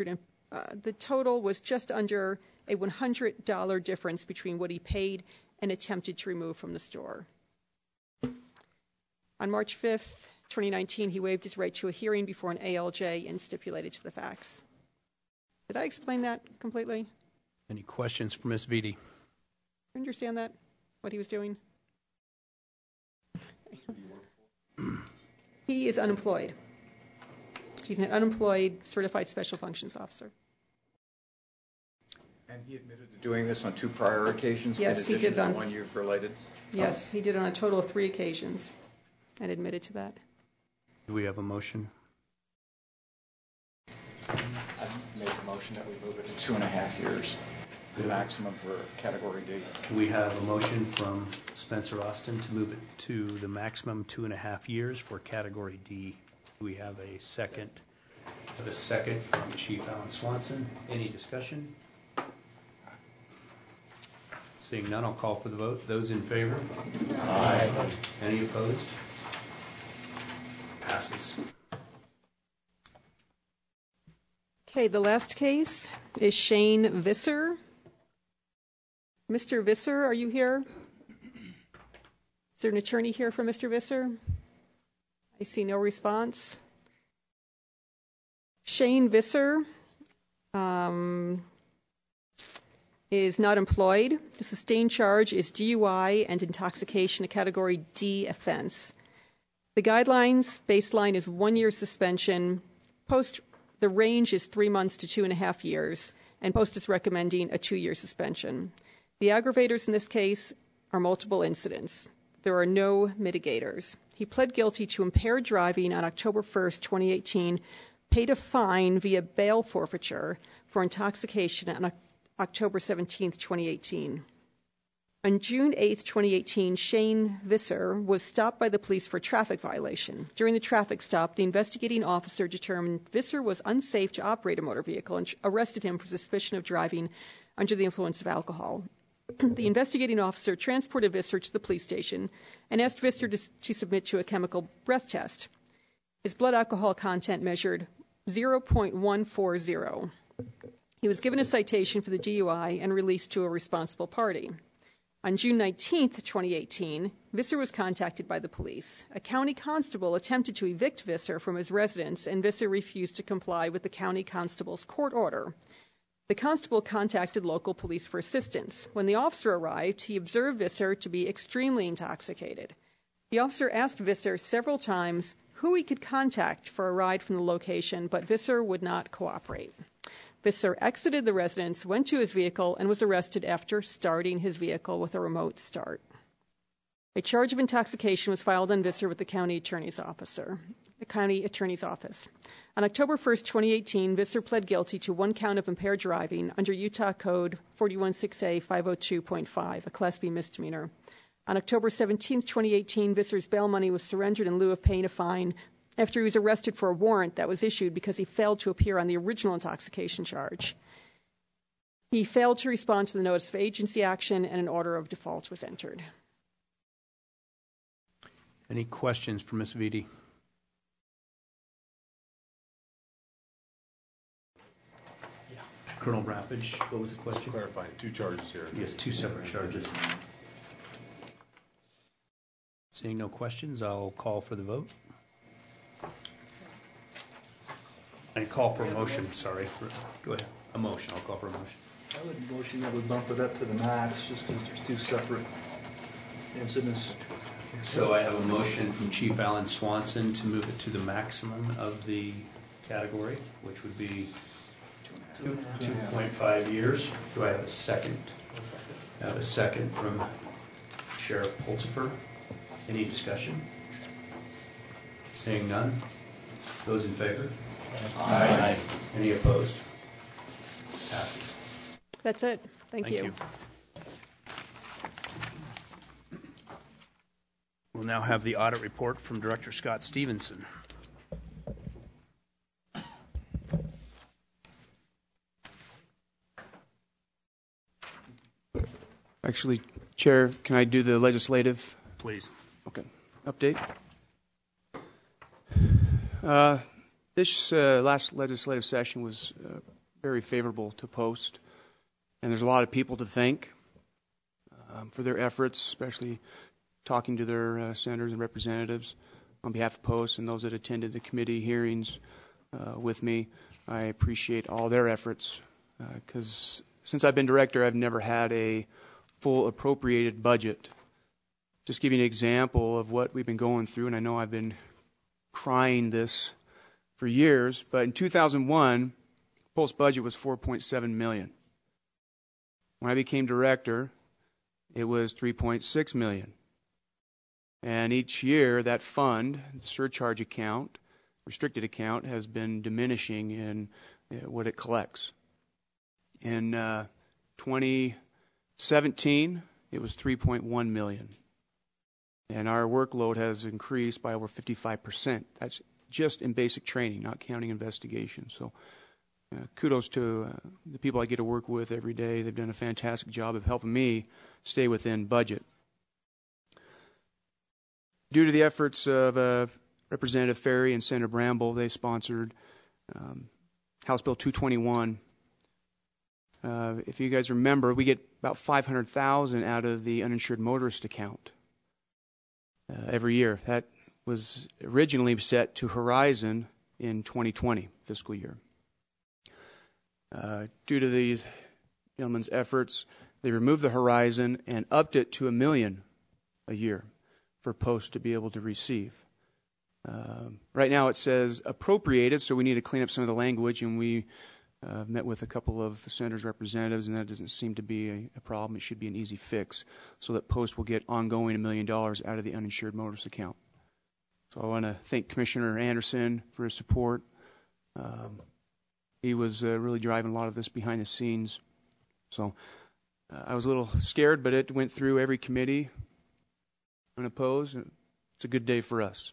a $100 difference between what he paid and attempted to remove from the store. On March 5th, 2019, he waived his right to a hearing before an ALJ and stipulated to the facts. Did I explain that completely? Any questions for Ms. Vitti? Understand that, what he was doing? He is unemployed. He's an unemployed certified special functions officer. And he admitted to doing this on 2 prior occasions? Yes, he did. On 1 you've related? Yes, he did on a total of 3 occasions and admitted to that. Do we have a motion? I made the motion that we move it to 2.5 years, the maximum for Category D. We have a motion from Spencer Austin to move it to the maximum 2.5 years for Category D. We have a second. We have a second from Chief Alan Swanson. Any discussion? Seeing none, I'll call for the vote. Those in favor? Aye. Any opposed? Passes. Okay, the last case is Shane Visser. Mr. Visser, are you here? Is there an attorney here for Mr. Visser? I see no response. Shane Visser is not employed. The sustained charge is DUI and intoxication, a Category D offense. The guidelines baseline is 1 year suspension. The range is 3 months to 2.5 years, and Post is recommending a 2-year suspension. The aggravators in this case are multiple incidents. There are no mitigators. He pled guilty to impaired driving on October 1st, 2018, paid a fine via bail forfeiture for intoxication on October 17th, 2018. On June 8th, 2018, Shane Visser was stopped by the police for a traffic violation. During the traffic stop, the investigating officer determined Visser was unsafe to operate a motor vehicle and arrested him for suspicion of driving under the influence of alcohol. The investigating officer transported Visser to the police station and asked Visser to submit to a chemical breath test. His blood alcohol content measured 0.140. He was given a citation for the DUI and released to a responsible party. On June 19th, 2018, Visser was contacted by the police. A county constable attempted to evict Visser from his residence, and Visser refused to comply with the county constable's court order. The constable contacted local police for assistance. When the officer arrived, he observed Visser to be extremely intoxicated. The officer asked Visser several times who he could contact for a ride from the location, but Visser would not cooperate. Visser exited the residence, went to his vehicle, and was arrested after starting his vehicle with a remote start. A charge of intoxication was filed on Visser with the county attorney's office. On October 1st, 2018, Visser pled guilty to 1 count of impaired driving under Utah Code 416A 502.5, a Class B misdemeanor. On October 17th, 2018, Visser's bail money was surrendered in lieu of paying a fine after he was arrested for a warrant that was issued because he failed to appear on the original intoxication charge. He failed to respond to the notice of agency action, and an order of default was entered. Any questions for Ms. Vitti? Colonel Rappage, what was the question? Clarifying 2 charges here. Yes, 2 separate charges. Seeing no questions, I'll call for the vote. I call for a motion, sorry. Go ahead. A motion. I'll call for a motion. I would motion that we bump it up to the max, just because there's two separate incidents. So I have a motion from Chief Alan Swanson to move it to the maximum of the category, which would be 2.5 years. Do I have a second? I have a second from Sheriff Pulsifer. Any discussion? Seeing none. Those in favor? Aye. Any opposed? Passes. That's it. Thank you. We'll now have the audit report from Director Scott Stevenson. Actually, Chair, can I do the legislative? Please. Okay. Update. This last legislative session was very favorable to Post, and there's a lot of people to thank for their efforts, especially talking to their senators and representatives on behalf of Post and those that attended the committee hearings with me. I appreciate all their efforts because since I've been director, I've never had a full appropriated budget. Just give you an example of what we've been going through, and I know I've been crying this for years, but in 2001, Post budget was $4.7 million. When I became director, it was $3.6 million. And each year, that fund, surcharge account, restricted account, has been diminishing in what it collects. In 2017, it was $3.1 million. And our workload has increased by over 55%. That's just in basic training, not counting investigations. So kudos to the people I get to work with every day. They've done a fantastic job of helping me stay within budget. Due to the efforts of Representative Ferry and Senator Bramble, they sponsored House Bill 221. If you guys remember, we get about $500,000 out of the uninsured motorist account every year. That was originally set to Horizon in 2020 fiscal year. Due to these gentlemen's efforts, they removed the Horizon and upped it to $1 million a year for Post to be able to receive. Right now it says appropriated, so we need to clean up some of the language, and we met with a couple of senators' representatives, and that doesn't seem to be a problem. It should be an easy fix so that Post will get ongoing $1 million out of the uninsured motorist account. So I want to thank Commissioner Anderson for his support. He was really driving a lot of this behind the scenes. So I was a little scared, but it went through every committee unopposed. It's a good day for us.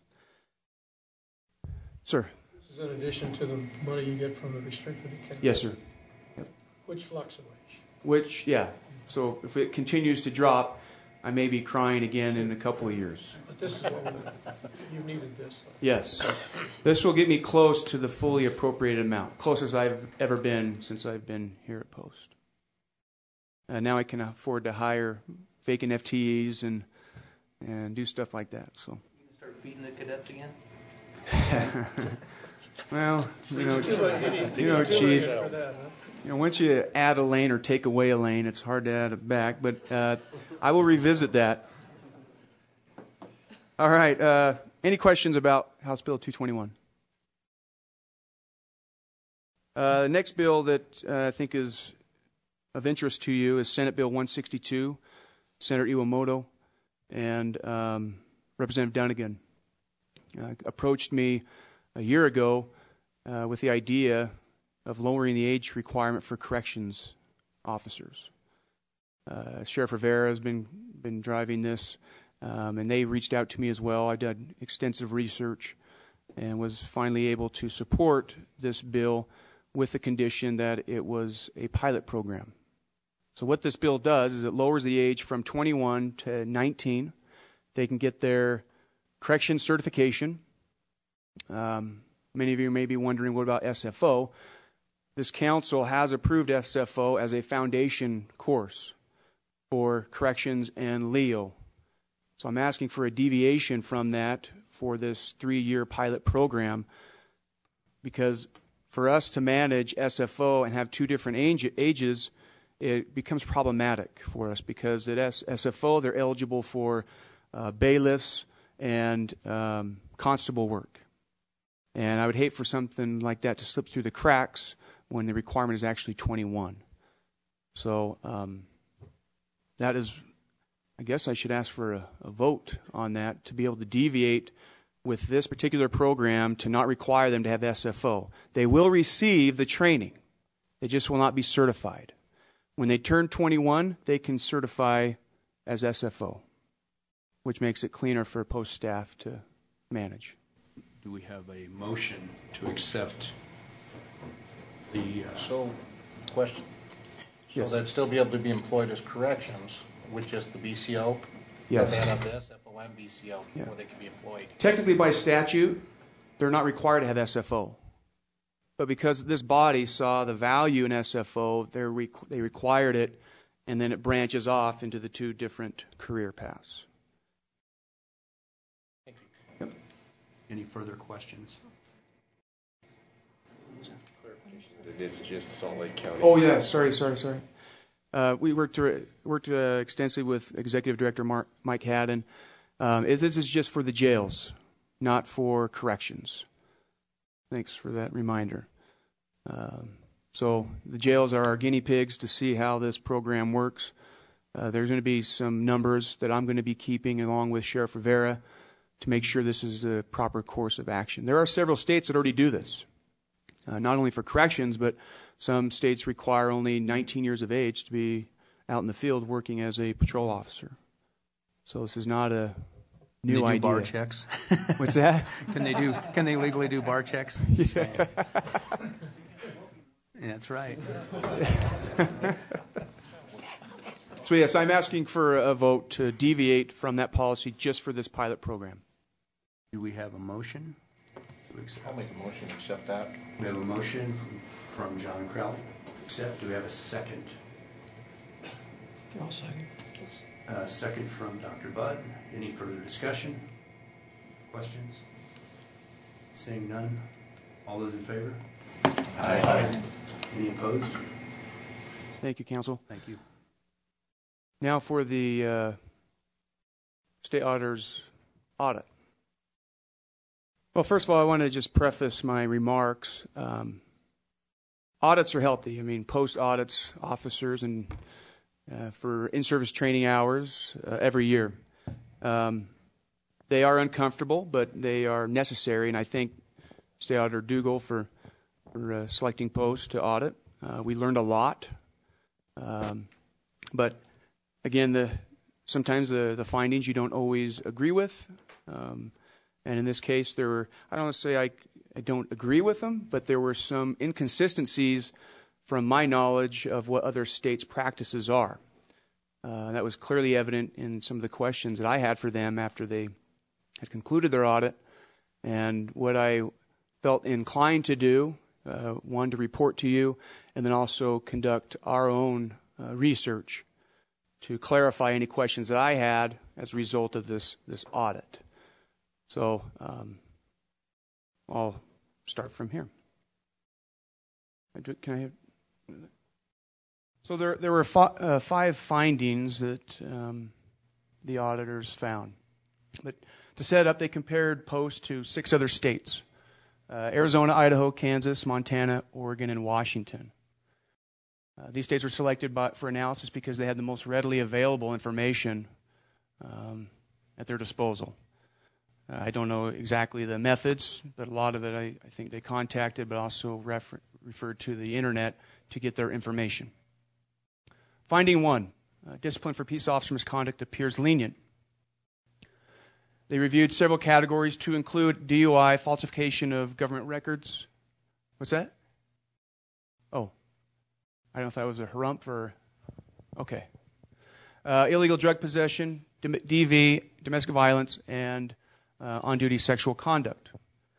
Sir. This is in addition to the money you get from the restricted account? Yes, sir. Yep. Which fluctuates? Which, yeah. So if it continues to drop, I may be crying again in a couple of years. But this is what you needed this. Yes. This will get me close to the fully appropriated amount, closest I've ever been since I've been here at Post. Now I can afford to hire vacant FTEs and do stuff like that. So. You can start feeding the cadets again? Well, Chief, once you add a lane or take away a lane, it's hard to add it back. But I will revisit that. All right. Any questions about House Bill 221? The next bill that I think is of interest to you is Senate Bill 162, Senator Iwamoto and Representative Dunnigan approached me a year ago with the idea of lowering the age requirement for corrections officers. Sheriff Rivera has been driving this, and they reached out to me as well. I did extensive research and was finally able to support this bill with the condition that it was a pilot program. So what this bill does is it lowers the age from 21 to 19. They can get their correction certification. Many of you may be wondering, what about SFO? This council has approved SFO as a foundation course for corrections and LEO. So I'm asking for a deviation from that for this 3-year pilot program, because for us to manage SFO and have 2 different ages, it becomes problematic for us, because at SFO they're eligible for bailiffs and constable work. And I would hate for something like that to slip through the cracks when the requirement is actually 21. So that is, I guess I should ask for a vote on that to be able to deviate with this particular program to not require them to have SFO. They will receive the training. They just will not be certified. When they turn 21, they can certify as SFO, which makes it cleaner for post staff to manage. Do we have a motion to accept the... Question. So Yes. they'd still be able to be employed as corrections with just the BCO? Yes. They have the SFO and BCO before they can be employed? Technically, by statute, they're not required to have SFO. But because this body saw the value in SFO, they required it, and then it branches off into the 2 different career paths. Thank you. Yep. Any further questions? It is just Salt Lake County. Oh, yeah, sorry. We worked extensively with Executive Director Mike Haddon. This is just for the jails, not for corrections. Thanks for that reminder. So the jails are our guinea pigs to see how this program works. There's going to be some numbers that I'm going to be keeping along with Sheriff Rivera to make sure this is the proper course of action. There are several states that already do this, not only for corrections, but some states require only 19 years of age to be out in the field working as a patrol officer. So this is not a new idea. Bar checks? What's that? Can they legally do bar checks? Yeah. That's right. So yes, I'm asking for a vote to deviate from that policy just for this pilot program. Do we have a motion? I'll make a motion to accept that. We have a motion from John Crowley. Accept. Do we have a second? I'll second. Second from Dr. Budd. Any further discussion? Questions? Seeing none. All those in favor? Aye. Any opposed? Thank you, Counsel. Thank you. Now for the State Auditor's audit. Well, first of all, I want to just preface my remarks. Audits are healthy. I mean, post audits, officers, and for in-service training hours every year. They are uncomfortable, but they are necessary, and I thank State Auditor Dougal for selecting Post to audit. We learned a lot, but again, sometimes the findings you don't always agree with, and in this case, I don't want to say I don't agree with them, but there were some inconsistencies from my knowledge of what other states' practices are. That was clearly evident in some of the questions that I had for them after they had concluded their audit, and what I felt inclined to do, one, to report to you, and then also conduct our own research to clarify any questions that I had as a result of this audit. So I'll start from here. Can I have... So there were 5 findings that the auditors found. But to set it up, they compared Post to 6 other states: Arizona, Idaho, Kansas, Montana, Oregon, and Washington. These states were selected for analysis because they had the most readily available information at their disposal. I don't know exactly the methods, but a lot of it I think they contacted, but also referred to the internet to get their information. Finding 1, discipline for peace officer misconduct appears lenient. They reviewed several categories to include DUI, falsification of government records. What's that? Oh, I don't know if that was a harump or... Okay. Illegal drug possession, DV, domestic violence, and on-duty sexual conduct.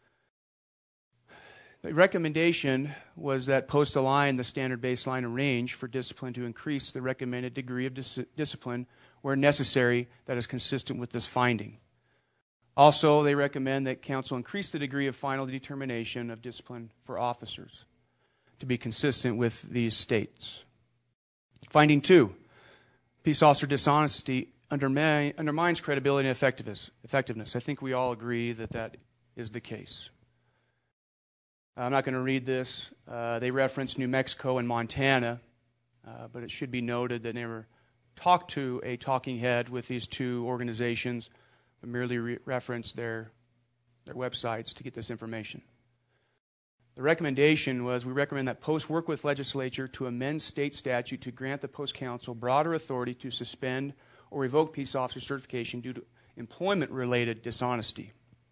The recommendation was that Post align the standard baseline and range for discipline to increase the recommended degree of discipline where necessary that is consistent with this finding. Also, they recommend that council increase the degree of final determination of discipline for officers to be consistent with these states. Finding 2, peace officer dishonesty undermines credibility and effectiveness. I think we all agree that that is the case. I'm not going to read this. They reference New Mexico and Montana, but it should be noted that they never talked to a talking head with these two organizations, but merely reference their websites to get this information. The recommendation was, we recommend that Post work with legislature to amend state statute to grant the Post Council broader authority to suspend or revoke peace officer certification due to employment-related dishonesty.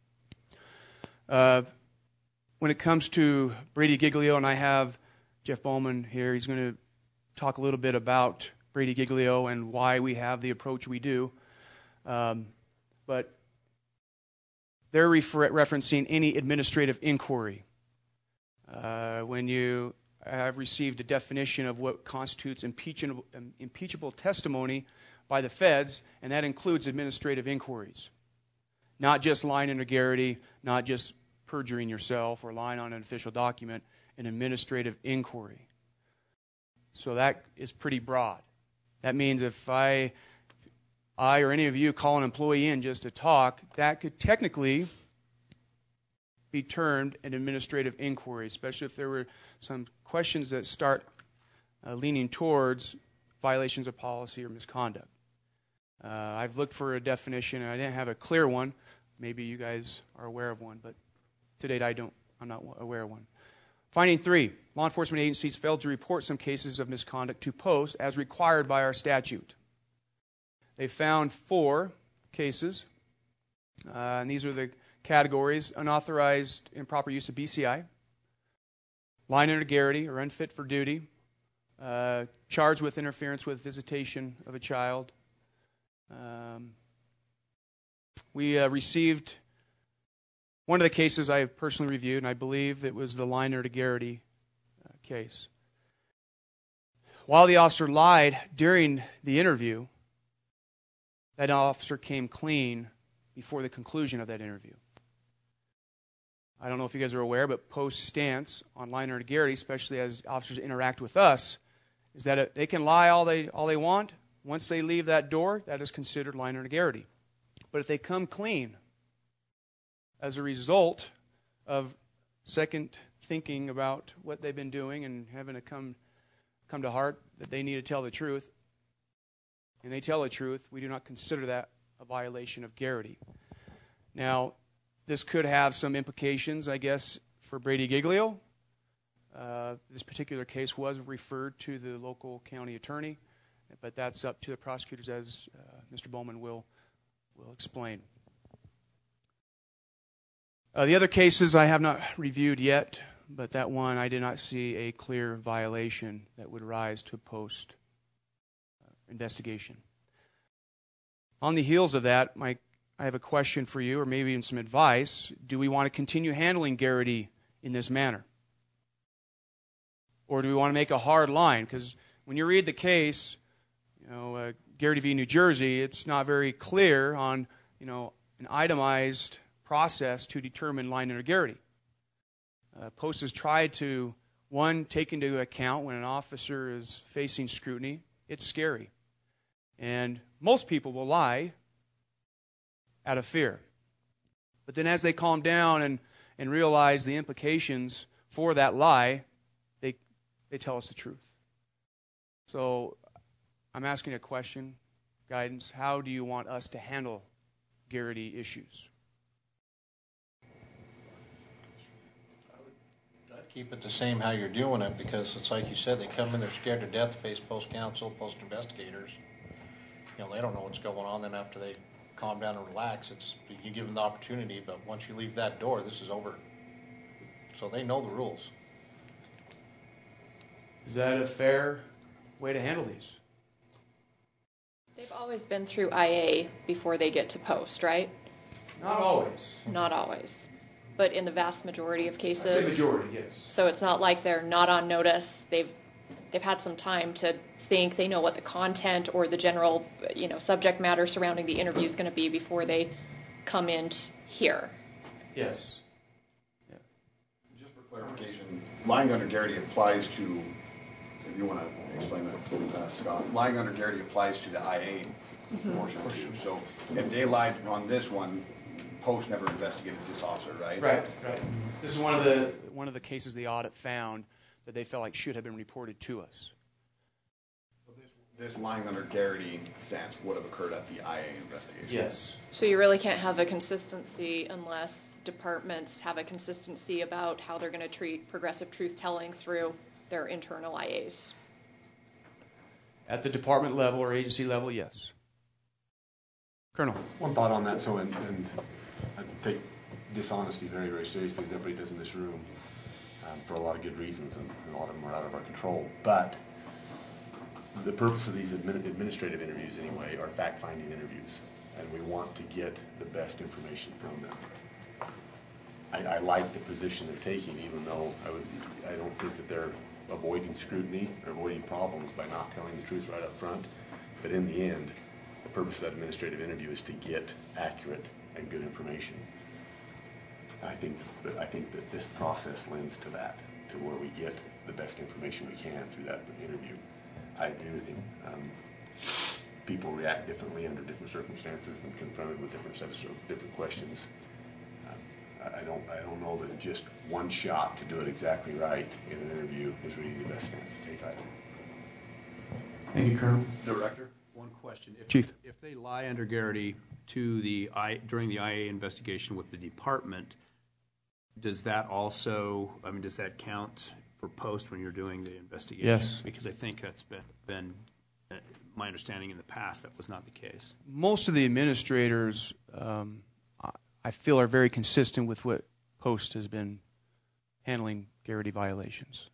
When it comes to Brady Giglio, and I have Jeff Bowman here, he's going to talk a little bit about Brady Giglio and why we have the approach we do. But they're referencing any administrative inquiry. When you have received a definition of what constitutes impeachable testimony by the feds, and that includes administrative inquiries. Not just lying under garrity, not just perjuring yourself or lying on an official document, an administrative inquiry. So that is pretty broad. That means if I or any of you call an employee in just to talk, that could technically be termed an administrative inquiry, especially if there were some questions that start leaning towards violations of policy or misconduct. I've looked for a definition, and I didn't have a clear one. Maybe you guys are aware of one, but to date I'm not aware of one. Finding 3, law enforcement agencies failed to report some cases of misconduct to Post as required by our statute. They found 4 cases, and these are the categories: unauthorized improper use of BCI, lying under garrity or unfit for duty, charged with interference with visitation of a child. We received one of the cases I personally reviewed, and I believe it was the lying under garrity case. While the officer lied during the interview, that officer came clean before the conclusion of that interview. I don't know if you guys are aware, but Post's stance on lying under garrity, especially as officers interact with us, is that they can lie all they want. Once they leave that door, that is considered lying under garrity. But if they come clean as a result of second thinking about what they've been doing and having to come to heart that they need to tell the truth, and they tell the truth, we do not consider that a violation of garrity. Now, this could have some implications, I guess, for Brady Giglio. This particular case was referred to the local county attorney, but that's up to the prosecutors, as Mr. Bowman will explain. The other cases I have not reviewed yet, but that one I did not see a clear violation that would rise to Post investigation. On the heels of that, I have a question for you, or maybe even some advice. Do we want to continue handling garrity in this manner? Or do we want to make a hard line? Because when you read the case, Garrity v. New Jersey, it's not very clear on, an itemized process to determine lying under garrity. Post has tried to, take into account when an officer is facing scrutiny. It's scary. And most people will lie out of fear. But then as they calm down and realize the implications for that lie, they tell us the truth. So I'm asking a question, guidance. How do you want us to handle garrity issues? I'd keep it the same how you're doing it, because it's like you said, they come in, they're scared to death to face Post Council, Post investigators. They don't know what's going on. Then after they calm down and relax, you give them the opportunity, but once you leave that door, this is over. So they know the rules. Is that a fair way to handle these? They've always been through IA before they get to Post, right? Not always. Not always. But in the vast majority of cases. I'd say majority, yes. So it's not like they're not on notice. They they've had some time to think, they know what the content or the general, subject matter surrounding the interview is going to be before they come in here. Yes. Yeah. Just for clarification, lying under Garrity applies to, if you want to explain that, Scott, lying under Garrity applies to the IA portion too. So if they lied on this one, Post never investigated this officer, right? Right. This is one of the cases the audit found that they felt like should have been reported to us. This lying under Garrity stance would have occurred at the IA investigation. Yes. So you really can't have a consistency unless departments have a consistency about how they're going to treat progressive truth-telling through their internal IAs. At the department level or agency level, yes. Colonel. One thought on that. So, and I take dishonesty very, very seriously, as everybody does in this room, for a lot of good reasons, and a lot of them are out of our control. But the purpose of these administrative interviews, anyway, are fact-finding interviews, and we want to get the best information from them. I like the position they're taking, even though I don't think that they're avoiding scrutiny or avoiding problems by not telling the truth right up front. But in the end, the purpose of that administrative interview is to get accurate and good information. I think that this process lends to that, to where we get the best information we can through that interview. I agree with him. People react differently under different circumstances when confronted with different questions. I don't know that just one shot to do it exactly right in an interview is really the best stance to take either. Thank you, Colonel. Director, one question. Chief. If they lie under Garrity during the IA investigation with the department, does that also, does that count for Post when you're doing the investigation? Yes. Because I think that's been my understanding in the past that was not the case. Most of the administrators, I feel, are very consistent with what Post has been handling Garrity violations.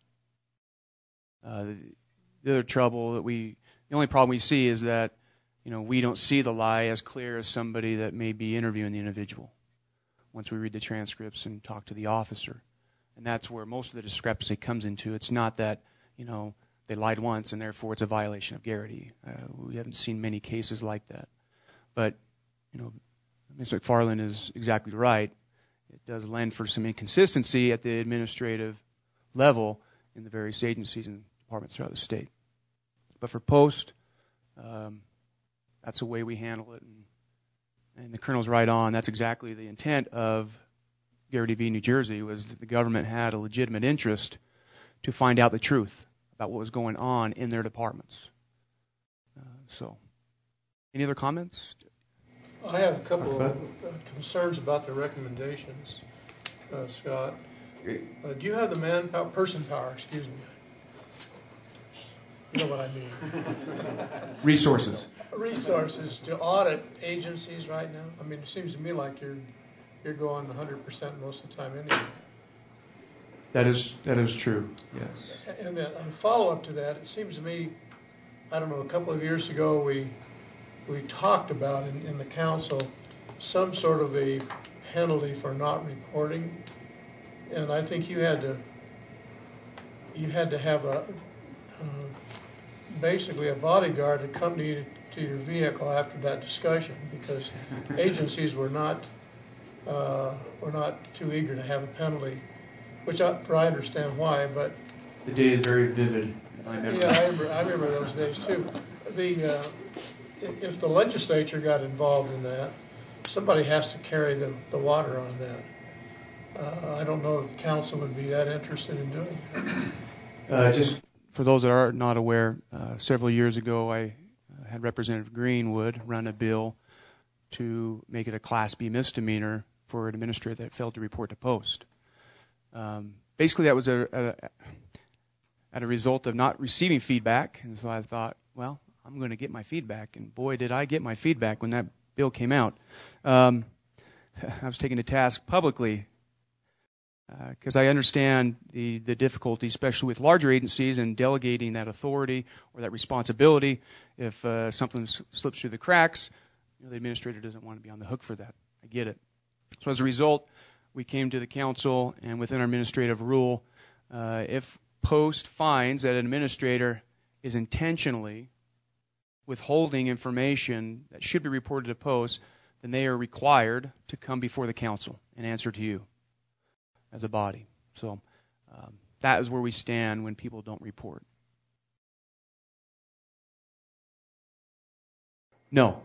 The other trouble the only problem we see is that, we don't see the lie as clear as somebody that may be interviewing the individual once we read the transcripts and talk to the officer. And that's where most of the discrepancy comes into. It's not that, they lied once and therefore it's a violation of Garrity. We haven't seen many cases like that. But, Ms. McFarland is exactly right. It does lend for some inconsistency at the administrative level in the various agencies and departments throughout the state. But for Post, that's the way we handle it. And the Colonel's right on. That's exactly the intent of Garrity v. New Jersey, was that the government had a legitimate interest to find out the truth about what was going on in their departments. Any other comments? I have a couple of concerns about the recommendations, Scott. Do you have the person power, excuse me. You know what I mean. Resources to audit agencies right now? It seems to me like you're going 100% most of the time anyway. That is true, yes. And then a follow-up to that, it seems to me, a couple of years ago we talked about in the council some sort of a penalty for not reporting, and I think you had to have basically a bodyguard accompany you to your vehicle after that discussion, because agencies were not too eager to have a penalty, which I understand why, but the day is very vivid. I remember those days too. If the legislature got involved in that, somebody has to carry the water on that. I don't know if the council would be that interested in doing that. Just for those that are not aware, several years ago I had Representative Greenwood run a bill to make it a Class B misdemeanor for an administrator that failed to report to Post. Basically, that was at a result of not receiving feedback, and so I thought, well, I'm going to get my feedback, and boy, did I get my feedback when that bill came out. I was taken to task publicly because I understand the difficulty, especially with larger agencies, in delegating that authority or that responsibility. If something slips through the cracks, the administrator doesn't want to be on the hook for that. I get it. So as a result, we came to the council, and within our administrative rule, if Post finds that an administrator is intentionally withholding information that should be reported to Post, then they are required to come before the council and answer to you as a body. So that is where we stand when people don't report. No.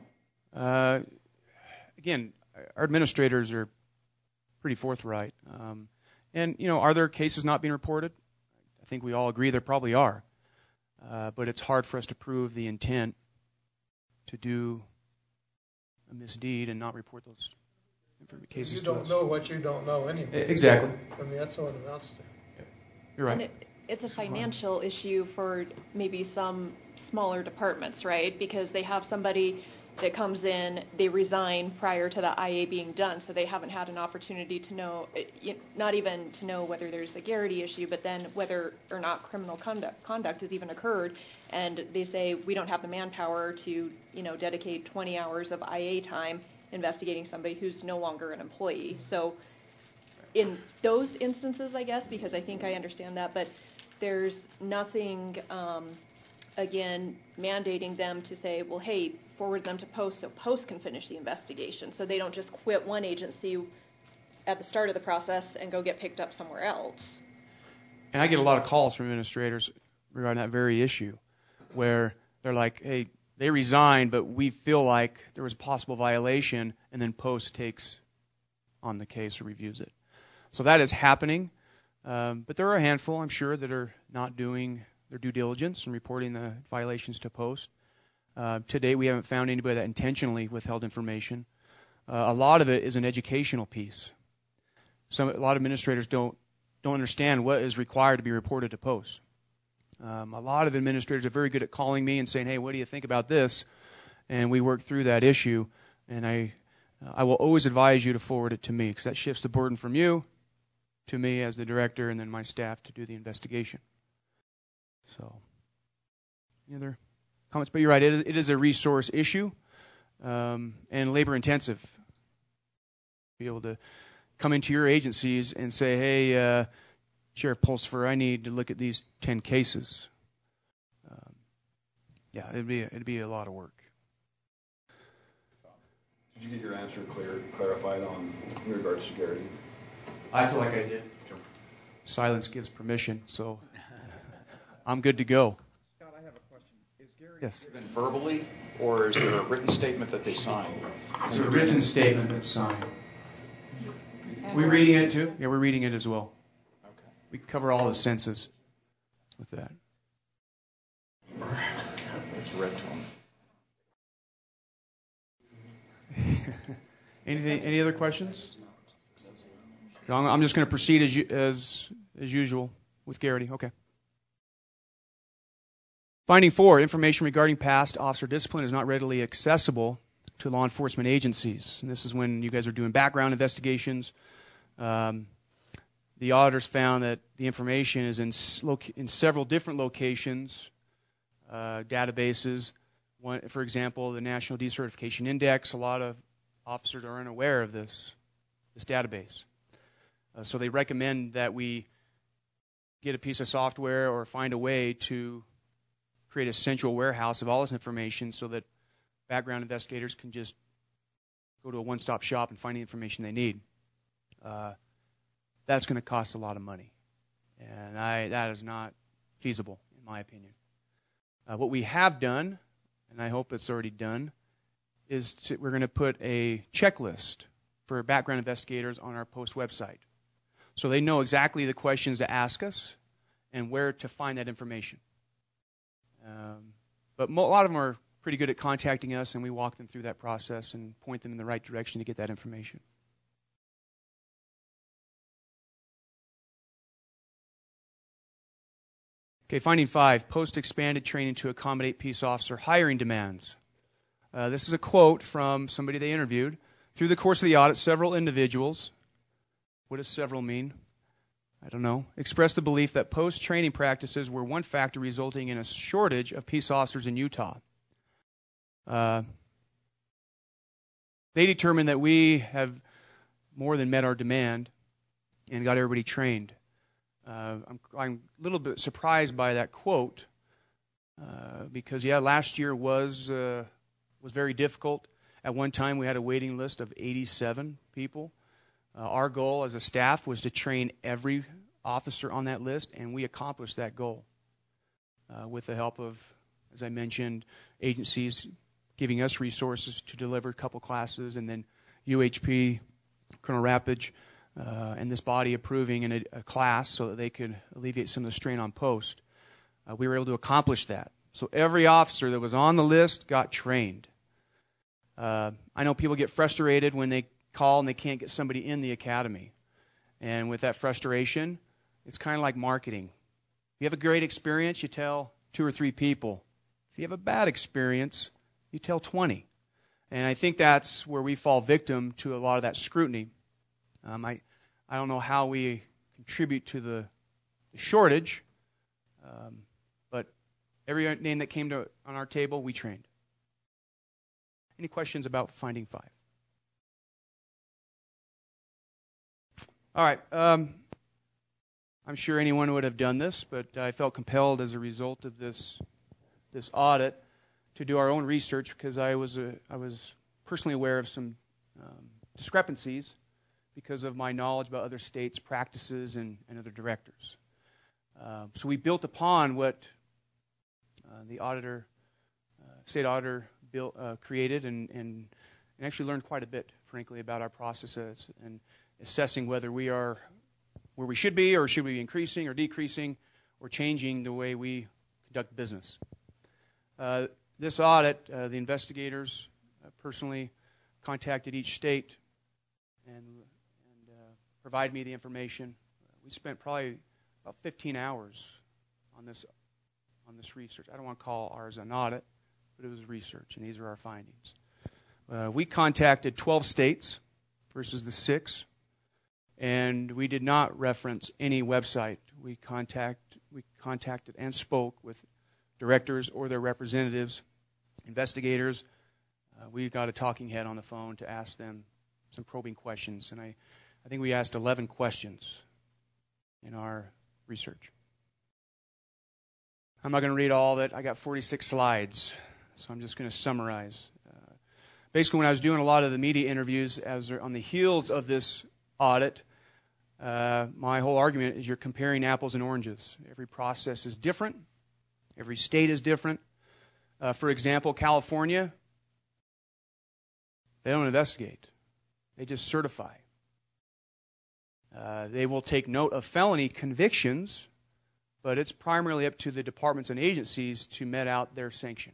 Again, our administrators are pretty forthright. And, are there cases not being reported? I think we all agree there probably are. But it's hard for us to prove the intent to do a misdeed and not report those cases You to don't us. know what you don't know anyway. Exactly. I mean, that's what it amounts to. You're right. And it's a financial issue for maybe some smaller departments, right? Because they have somebody that comes in, they resign prior to the IA being done, so they haven't had an opportunity to know, not even to know whether there's a Garrity issue, but then whether or not criminal conduct has even occurred. And they say, we don't have the manpower to, dedicate 20 hours of IA time investigating somebody who's no longer an employee. So in those instances, I guess, because I think I understand that, but there's nothing, again, mandating them to say, well, hey, forward them to Post so Post can finish the investigation. So they don't just quit one agency at the start of the process and go get picked up somewhere else. And I get a lot of calls from administrators regarding that very issue where they're like, hey, they resigned, but we feel like there was a possible violation, and then Post takes on the case or reviews it. So that is happening. But there are a handful, I'm sure, that are not doing their due diligence and reporting the violations to Post. To date, we haven't found anybody that intentionally withheld information. A lot of it is an educational piece. A lot of administrators don't understand what is required to be reported to Post. A lot of administrators are very good at calling me and saying, hey, what do you think about this? And we work through that issue. And I will always advise you to forward it to me, because that shifts the burden from you to me as the director and then my staff to do the investigation. So, any other comments? But you're right, it is a resource issue and labor intensive. Be able to come into your agencies and say, hey, Sheriff Pulsifer, I need to look at these 10 cases. It'd be a lot of work. Did you get your answer clarified in regards to Garrity? I feel like I did. Silence gives permission, so I'm good to go. Scott, I have a question. Is Garrity Yes. given verbally, or is there a written statement that they sign? It's a written statement that's signed. We reading it too? Yeah, we're reading it as well. Okay. We cover all the senses with that. It's read to them. Any other questions? I'm just going to proceed as usual with Garrity. Okay. Finding 4, information regarding past officer discipline is not readily accessible to law enforcement agencies. And this is when you guys are doing background investigations. The auditors found that the information is in several different locations, databases. One, for example, the National Decertification Index. A lot of officers are unaware of this database. So they recommend that we get a piece of software or find a way to create a central warehouse of all this information so that background investigators can just go to a one-stop shop and find the information they need. That's going to cost a lot of money, and that is not feasible, in my opinion. What we have done, and I hope it's already done, is we're going to put a checklist for background investigators on our Post website. So they know exactly the questions to ask us and where to find that information. But a lot of them are pretty good at contacting us, and we walk them through that process and point them in the right direction to get that information. Okay, finding 5, Post expanded training to accommodate peace officer hiring demands. This is a quote from somebody they interviewed. Through the course of the audit, several individuals, what does several mean? I don't know, expressed the belief that Post training practices were one factor resulting in a shortage of peace officers in Utah. They determined that we have more than met our demand and got everybody trained. I'm a little bit surprised by that quote because, last year was very difficult. At one time, we had a waiting list of 87 people. Our goal as a staff was to train every officer on that list, and we accomplished that goal with the help of, as I mentioned, agencies giving us resources to deliver a couple classes, and then UHP, Colonel Rapids, and this body approving in a class so that they could alleviate some of the strain on post. We were able to accomplish that. So every officer that was on the list got trained. I know people get frustrated when they call and they can't get somebody in the academy. And with that frustration, it's kind of like marketing. If you have a great experience, you tell 2 or 3 people. If you have a bad experience, you tell 20. And I think that's where we fall victim to a lot of that scrutiny. I don't know how we contribute to the shortage, but every name that came on our table, we trained. Any questions about Finding 5? All right. I'm sure anyone would have done this, but I felt compelled as a result of this audit to do our own research because I was personally aware of some discrepancies because of my knowledge about other states' practices and other directors. So we built upon what the auditor, state auditor, created and actually learned quite a bit, frankly, about our processes and assessing whether we are where we should be or should we be increasing or decreasing or changing the way we conduct business. This audit, the investigators personally contacted each state and provided me the information. We spent probably about 15 hours on this research. I don't want to call ours an audit, but it was research, and these are our findings. We contacted 12 states versus the 6, and we did not reference any website. We contacted and spoke with directors or their representatives, investigators. We got a talking head on the phone to ask them some probing questions, and I think we asked 11 questions in our research. I'm not going to read all of it. I got 46 slides, so I'm just going to summarize. Basically, when I was doing a lot of the media interviews as on the heels of this audit, my whole argument is you're comparing apples and oranges. Every process is different. Every state is different. For example, California, they don't investigate. They just certify. They will take note of felony convictions, but it's primarily up to the departments and agencies to met out their sanction.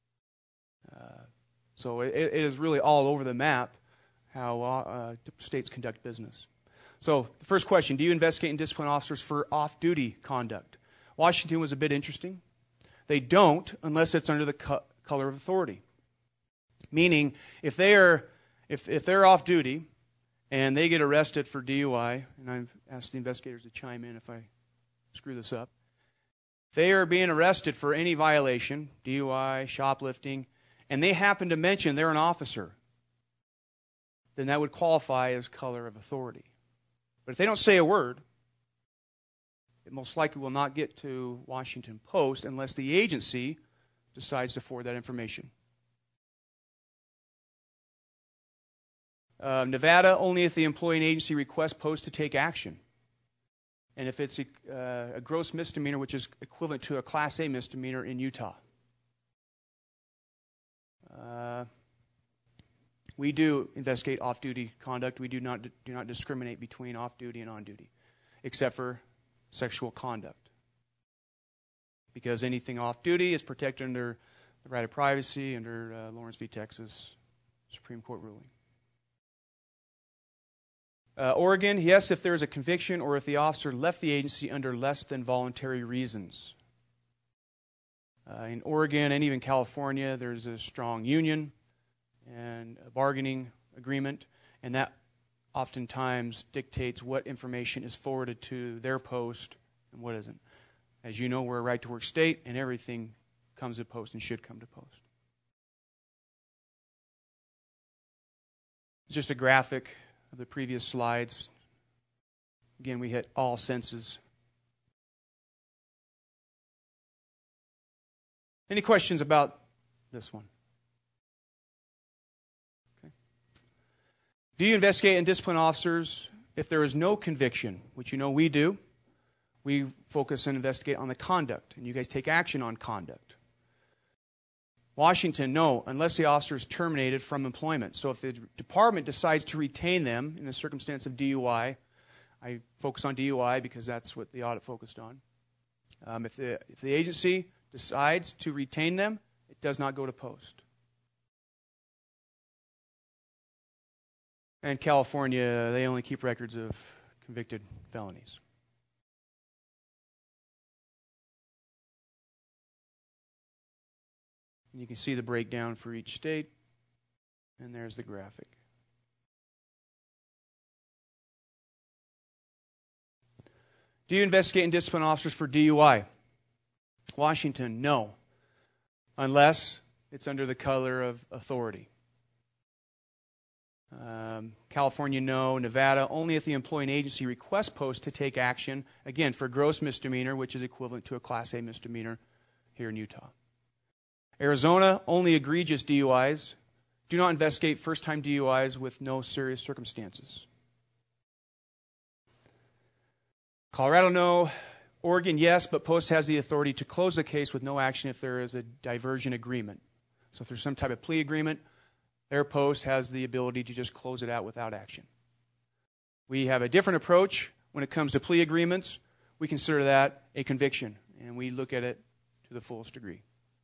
So it is really all over the map how states conduct business. So the first question, do you investigate and discipline officers for off-duty conduct? Washington was a bit interesting. They don't unless it's under the color of authority. Meaning, if they're off duty and they get arrested for DUI, and I've asked the investigators to chime in if I screw this up, if they are being arrested for any violation, DUI, shoplifting, and they happen to mention they're an officer, then that would qualify as color of authority. But if they don't say a word, it most likely will not get to Washington Post unless the agency decides to forward that information. Nevada, only if the employee and agency requests Post to take action. And if it's a gross misdemeanor, which is equivalent to a Class A misdemeanor in Utah. We do investigate off-duty conduct. We do not discriminate between off-duty and on-duty, except for sexual conduct. Because anything off-duty is protected under the right of privacy, under Lawrence v. Texas Supreme Court ruling. Oregon, yes, if there is a conviction or if the officer left the agency under less than voluntary reasons. In Oregon and even California, there's a strong union and a bargaining agreement, and that oftentimes dictates what information is forwarded to their post and what isn't. As you know, we're a right-to-work state, and everything comes to Post and should come to Post. It's just a graphic of the previous slides. Again, we hit all senses Any questions about this one? Okay. Do you investigate and discipline officers if there is no conviction, which you know we do? We focus and investigate on the conduct, and you guys take action on conduct. Washington, no, unless the officer is terminated from employment. So if the department decides to retain them in a circumstance of DUI, I focus on DUI because that's what the audit focused on. If the agency decides to retain them, it does not go to post. And California, they only keep records of convicted felonies. You can see the breakdown for each state, and there's the graphic. Do you investigate and discipline officers for DUI? Washington, no, unless it's under the color of authority. California, no. Nevada, only if the employee and agency requests post to take action, again, for gross misdemeanor, which is equivalent to a Class A misdemeanor here in Utah. Arizona, only egregious DUIs. Do not investigate first-time DUIs with no serious circumstances. Colorado, no. Oregon, yes, but Post has the authority to close the case with no action if there is a diversion agreement. So if there's some type of plea agreement, their Post has the ability to just close it out without action. We have a different approach when it comes to plea agreements. We consider that a conviction, and we look at it to the fullest degree.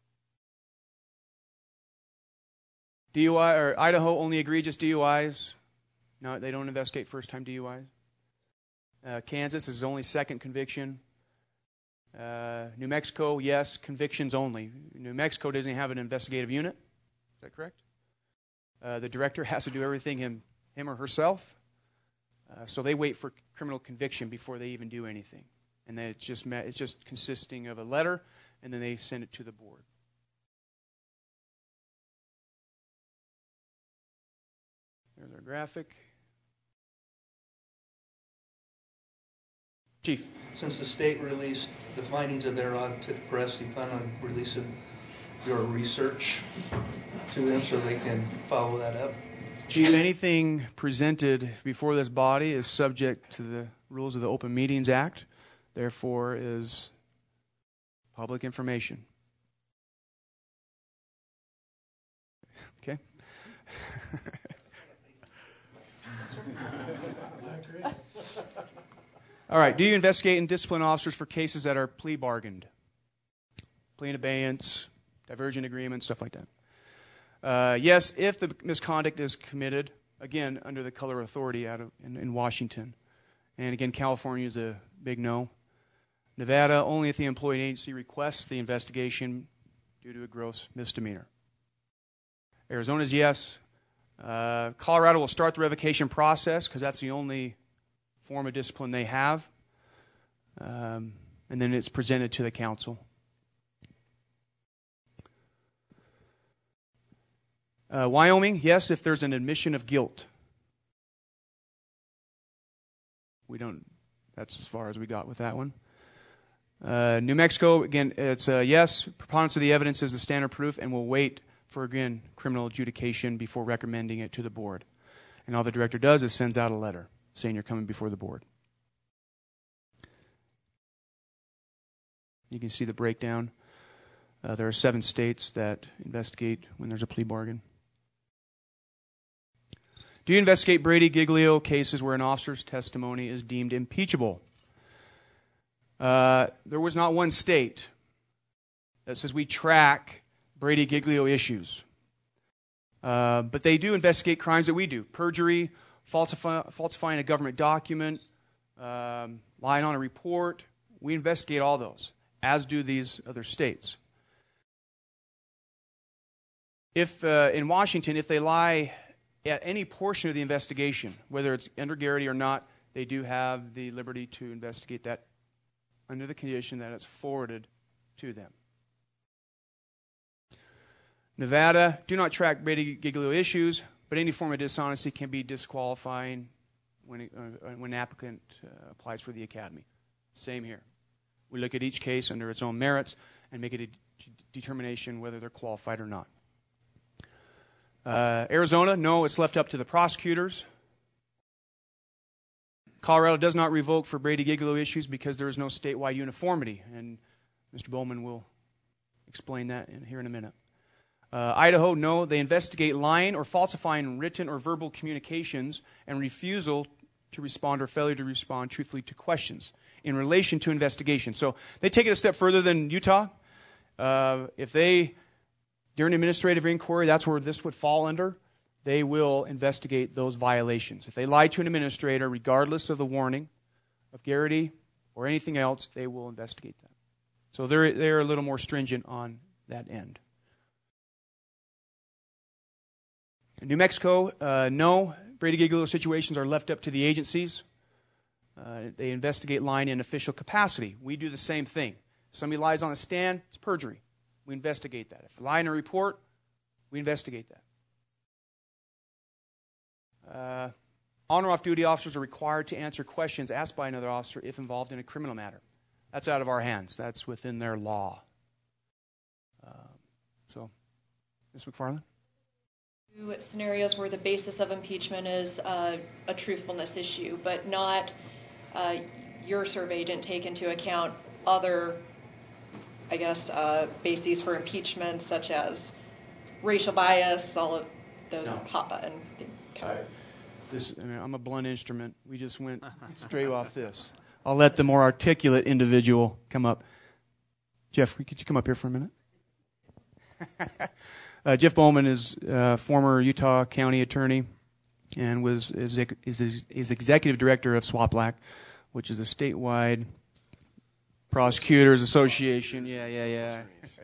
DUI or Idaho, only egregious DUIs. No, they don't investigate first-time DUIs. Kansas is only second conviction. New Mexico, yes, convictions only. New Mexico doesn't have an investigative unit. Is that correct? The director has to do everything him or herself. So they wait for criminal conviction before they even do anything. And then it's just consisting of a letter, and then they send it to the board. There's our graphic. Chief. Since the state released the findings of their audit to the press, do you plan on releasing your research to them so they can follow that up? Chief, anything presented before this body is subject to the rules of the Open Meetings Act, therefore is public information. Okay? All right. Do you investigate and discipline officers for cases that are plea bargained? Plea in abeyance, diversion agreements, stuff like that. Yes, if the misconduct is committed, again, under the color of authority in Washington. And again, California is a big no. Nevada, only if the employee and agency requests the investigation due to a gross misdemeanor. Arizona's yes. Colorado will start the revocation process because that's the only form of discipline they have. And then it's presented to the council. Wyoming, yes, if there's an admission of guilt. That's as far as we got with that one. New Mexico, again, it's a yes. Preponderance of the evidence is the standard proof, and we'll wait for, again, criminal adjudication before recommending it to the board. And all the director does is sends out a letter saying you're coming before the board. You can see the breakdown. There are 7 states that investigate when there's a plea bargain. Do you investigate Brady Giglio cases where an officer's testimony is deemed impeachable? There was not one state that says we track Brady Giglio issues. But they do investigate crimes that we do. Perjury, falsifying a government document, lying on a report. We investigate all those, as do these other states. If in Washington, if they lie at any portion of the investigation, whether it's under Garrity or not, they do have the liberty to investigate that under the condition that it's forwarded to them. Nevada, do not track Brady Giglio issues, but any form of dishonesty can be disqualifying when an applicant applies for the academy. Same here. We look at each case under its own merits and make a determination whether they're qualified or not. Arizona, no, it's left up to the prosecutors. Colorado does not revoke for Brady-Giglio issues because there is no statewide uniformity, and Mr. Bowman will explain that here in a minute. Idaho, no, they investigate lying or falsifying written or verbal communications and refusal to respond or failure to respond truthfully to questions in relation to investigation. So they take it a step further than Utah. If they, during administrative inquiry, that's where this would fall under, they will investigate those violations. If they lie to an administrator, regardless of the warning of Garrity or anything else, they will investigate that. So they're a little more stringent on that end. In New Mexico, no, Brady-Giglio situations are left up to the agencies. They investigate lying in official capacity. We do the same thing. If somebody lies on a stand, it's perjury. We investigate that. If they lie in a report, we investigate that. On or off-duty officers are required to answer questions asked by another officer if involved in a criminal matter. That's out of our hands. That's within their law. So, Ms. McFarland? Scenarios where the basis of impeachment is a truthfulness issue, but not your survey didn't take into account other, I guess, bases for impeachment, such as racial bias, all of those pop up. I'm a blunt instrument. We just went straight off this. I'll let the more articulate individual come up. Jeff, could you come up here for a minute? Jeff Bowman is former Utah County Attorney and is executive director of SWAPLAC, which is a statewide prosecutors association. Yeah.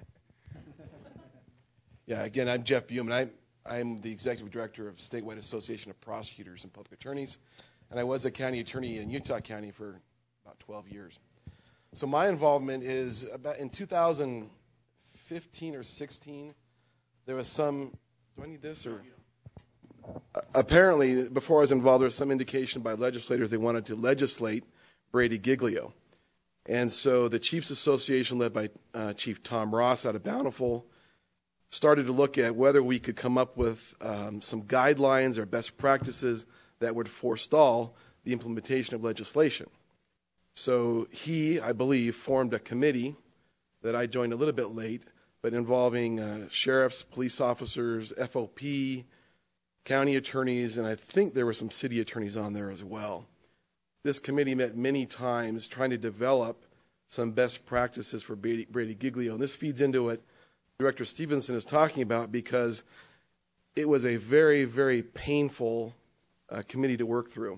Yeah, again, I'm Jeff Bowman. I'm the executive director of Statewide Association of Prosecutors and Public Attorneys, and I was a county attorney in Utah County for about 12 years. So my involvement is about in 2015 or 16, there was some, do I need this or? Apparently, before I was involved, there was some indication by legislators they wanted to legislate Brady-Giglio. And so the Chiefs Association, led by Chief Tom Ross out of Bountiful, started to look at whether we could come up with some guidelines or best practices that would forestall the implementation of legislation. So he, I believe, formed a committee that I joined a little bit late, but involving sheriffs, police officers, FOP, county attorneys, and I think there were some city attorneys on there as well. This committee met many times trying to develop some best practices for Brady-Giglio, and this feeds into what Director Stevenson is talking about because it was a very, very painful committee to work through.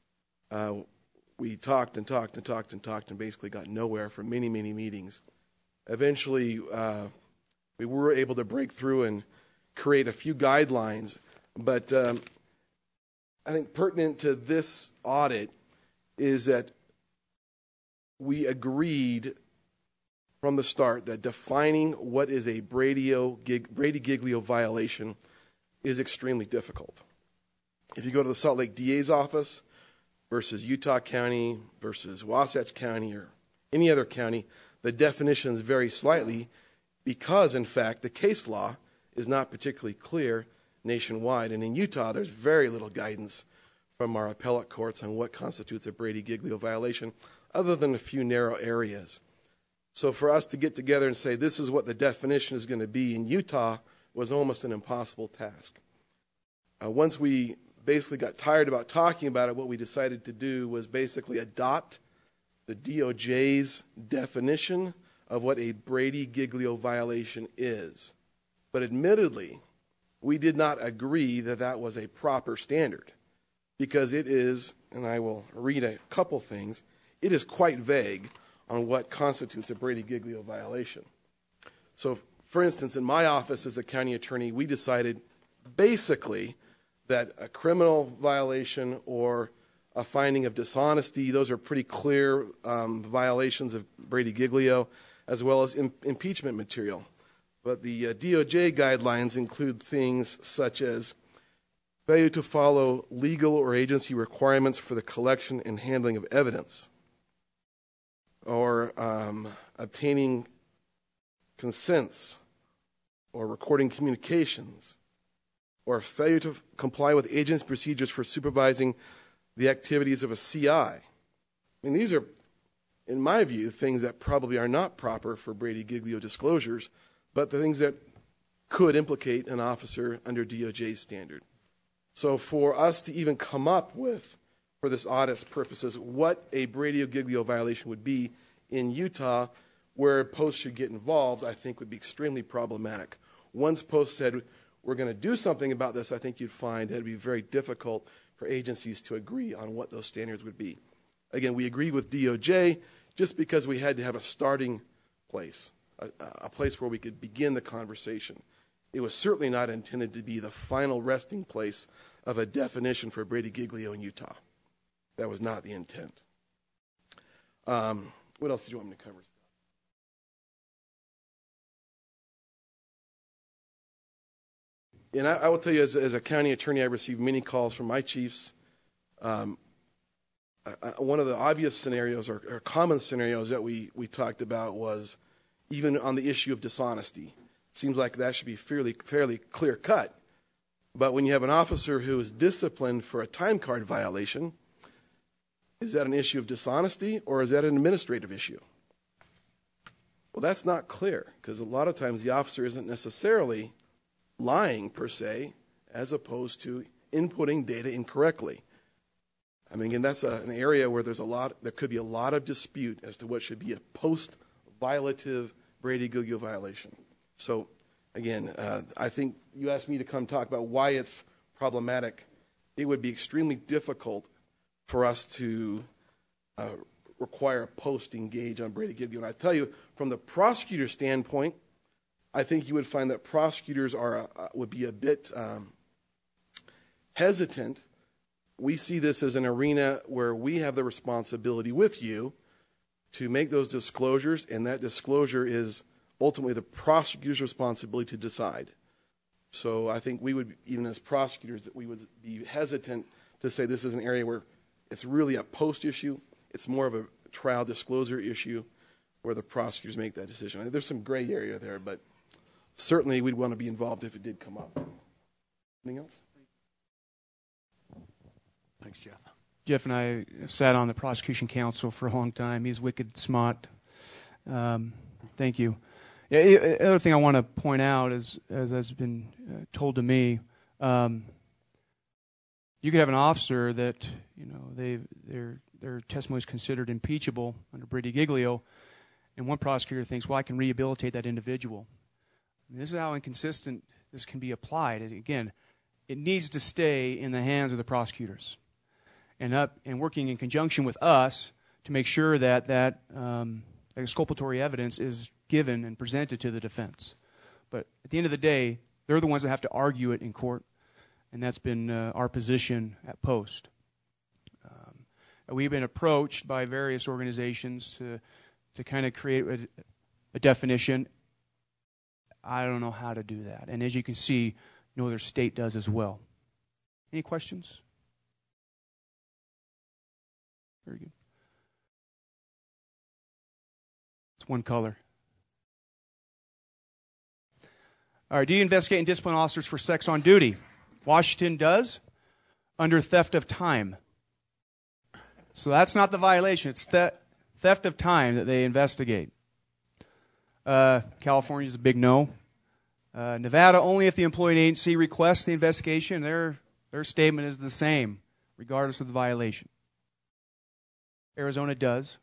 We talked and basically got nowhere for many, many meetings. Eventually, we were able to break through and create a few guidelines, but I think pertinent to this audit is that we agreed from the start that defining what is a Brady-Giglio violation is extremely difficult. If you go to the Salt Lake DA's office versus Utah County versus Wasatch County or any other county, the definitions vary slightly because, in fact, the case law is not particularly clear nationwide. And in Utah, there's very little guidance from our appellate courts on what constitutes a Brady-Giglio violation other than a few narrow areas. So for us to get together and say this is what the definition is going to be in Utah was almost an impossible task. Once we basically got tired about talking about it, what we decided to do was basically adopt the DOJ's definition of what a Brady-Giglio violation is. But admittedly, we did not agree that that was a proper standard because it is, and I will read a couple things, it is quite vague on what constitutes a Brady-Giglio violation. So, for instance, in my office as a county attorney, we decided basically that a criminal violation or a finding of dishonesty, those are pretty clear violations of Brady-Giglio, as well as impeachment material. But the DOJ guidelines include things such as failure to follow legal or agency requirements for the collection and handling of evidence, or obtaining consents, or recording communications, or failure to comply with agency procedures for supervising the activities of a CI. I mean, these are, in my view, things that probably are not proper for Brady-Giglio disclosures, but the things that could implicate an officer under DOJ's standard. So for us to even come up with, for this audit's purposes, what a Brady-Giglio violation would be in Utah where Post should get involved, I think would be extremely problematic. Once Post said, we're going to do something about this, I think you'd find that it would be very difficult for agencies to agree on what those standards would be. Again, we agreed with DOJ just because we had to have a starting place, a place where we could begin the conversation. It was certainly not intended to be the final resting place of a definition for Brady-Giglio in Utah. That was not the intent. What else did you want me to cover? And I will tell you, as a county attorney, I received many calls from my chiefs. One of the obvious scenarios or common scenarios that we talked about was even on the issue of dishonesty. Seems like that should be fairly clear cut. But when you have an officer who is disciplined for a time card violation, is that an issue of dishonesty or is that an administrative issue? Well, that's not clear because a lot of times the officer isn't necessarily lying per se, as opposed to inputting data incorrectly. I mean, and that's an area where there could be a lot of dispute as to what should be a post-violative Brady-Giglio violation. So, again, I think you asked me to come talk about why it's problematic. It would be extremely difficult for us to require a post-engage on Brady-Giglio. And I tell you, from the prosecutor standpoint, I think you would find that prosecutors would be a bit hesitant. We see this as an arena where we have the responsibility with you to make those disclosures, and that disclosure is ultimately the prosecutor's responsibility to decide. So I think we would, even as prosecutors, that we would be hesitant to say this is an area where it's really a post issue. It's more of a trial disclosure issue where the prosecutors make that decision. I think there's some gray area there, but certainly we'd want to be involved if it did come up. Anything else? Thanks, Jeff. Jeff and I sat on the prosecution council for a long time. He's wicked smart. Thank you. The other thing I want to point out is, as has been told to me, you could have an officer that their testimony is considered impeachable under Brady-Giglio, and one prosecutor thinks, well, I can rehabilitate that individual. And this is how inconsistent this can be applied. And again, it needs to stay in the hands of the prosecutors and working in conjunction with us to make sure that exculpatory evidence is given and presented to the defense. But at the end of the day, they're the ones that have to argue it in court, and that's been our position at Post. We've been approached by various organizations to kind of create a definition. I don't know how to do that. And as you can see, no other state does as well. Any questions? Very good. It's one color. All right, do you investigate and discipline officers for sex on duty? Washington does, under theft of time. So that's not the violation. It's theft of time that they investigate. California is a big no. Nevada, only if the employee agency requests the investigation. Their statement is the same, regardless of the violation. Arizona does.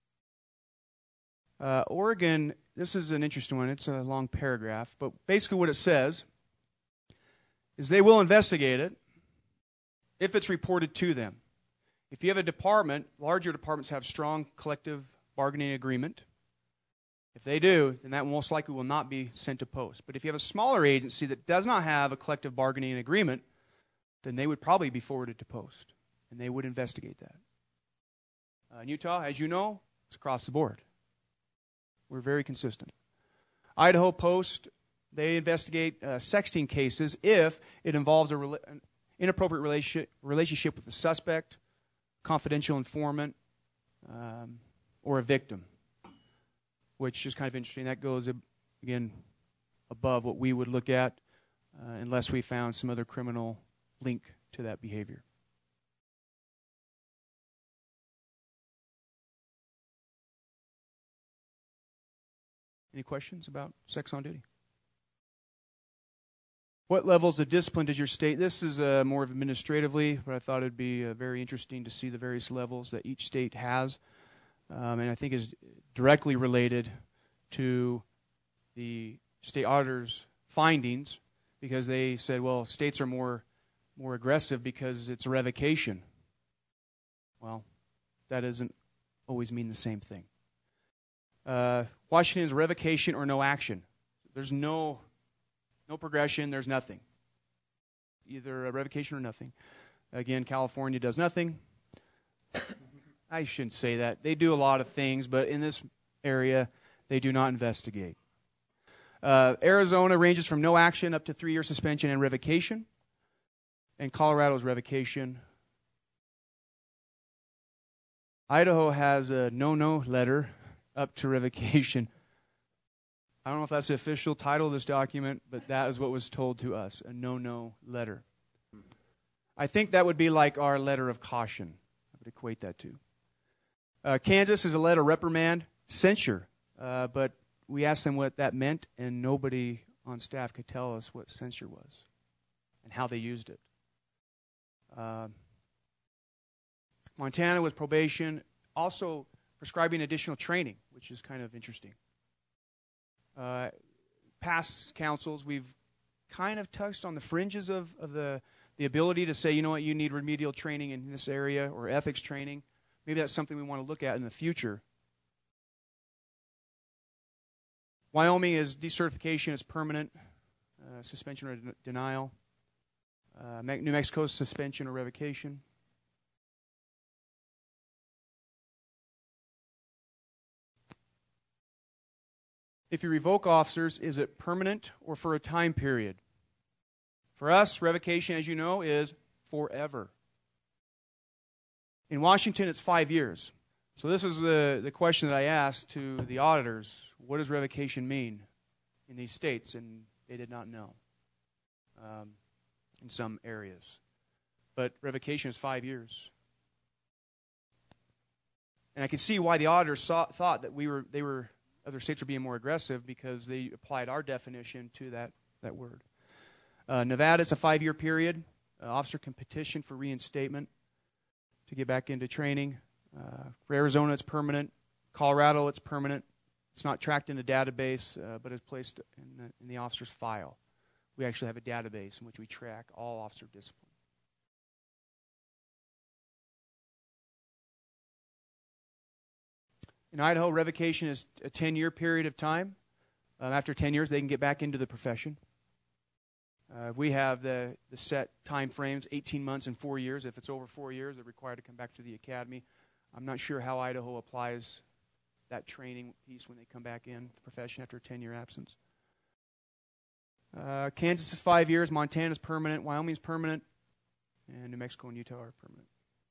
Oregon, this is an interesting one. It's a long paragraph, but basically what it says is they will investigate it if it's reported to them. If you have a department, larger departments have strong collective bargaining agreement. If they do, then that most likely will not be sent to Post. But if you have a smaller agency that does not have a collective bargaining agreement, then they would probably be forwarded to Post, and they would investigate that. In Utah, as you know, it's across the board. We're very consistent. Idaho Post, they investigate sexting cases if it involves an inappropriate relationship with the suspect, confidential informant, or a victim, which is kind of interesting. That goes again, above what we would look at unless we found some other criminal link to that behavior. Any questions about sex on duty? What levels of discipline does your state? This is more of administratively, but I thought it would be very interesting to see the various levels that each state has, and I think is directly related to the state auditor's findings, because they said, well, states are more aggressive because it's a revocation. Well, that doesn't always mean the same thing. Washington's revocation or no action. There's no progression, there's nothing. Either a revocation or nothing. Again, California does nothing. I shouldn't say that. They do a lot of things, but in this area, they do not investigate. Arizona ranges from no action up to 3-year suspension and revocation. And Colorado's revocation. Idaho has a no-no letter up to revocation. I don't know if that's the official title of this document, but that is what was told to us, a no-no letter. I think that would be like our letter of caution. I would equate that to. Kansas is a letter of reprimand, censure, but we asked them what that meant, and nobody on staff could tell us what censure was and how they used it. Montana was probation, also prescribing additional training, which is kind of interesting. Past councils, we've kind of touched on the fringes of the ability to say, you know what, you need remedial training in this area or ethics training. Maybe that's something we want to look at in the future. Wyoming is decertification is permanent, suspension or denial. New Mexico's suspension or revocation. If you revoke officers, is it permanent or for a time period? For us, revocation, as you know, is forever. In Washington, it's 5 years. So this is the question that I asked to the auditors. What does revocation mean in these states? And they did not know in some areas. But revocation is 5 years. And I can see why the auditors thought that other states were being more aggressive, because they applied our definition to that word. Nevada, it's a 5-year period. Officer can petition for reinstatement to get back into training. For Arizona, it's permanent. Colorado, it's permanent. It's not tracked in a database, but it's placed in the officer's file. We actually have a database in which we track all officer discipline. In Idaho, revocation is a 10-year period of time. After 10 years, they can get back into the profession. We have the set time frames, 18 months and 4 years. If it's over 4 years, they're required to come back to the academy. I'm not sure how Idaho applies that training piece when they come back in the profession after a 10-year absence. Kansas is 5 years. Montana is permanent. Wyoming is permanent. And New Mexico and Utah are permanent.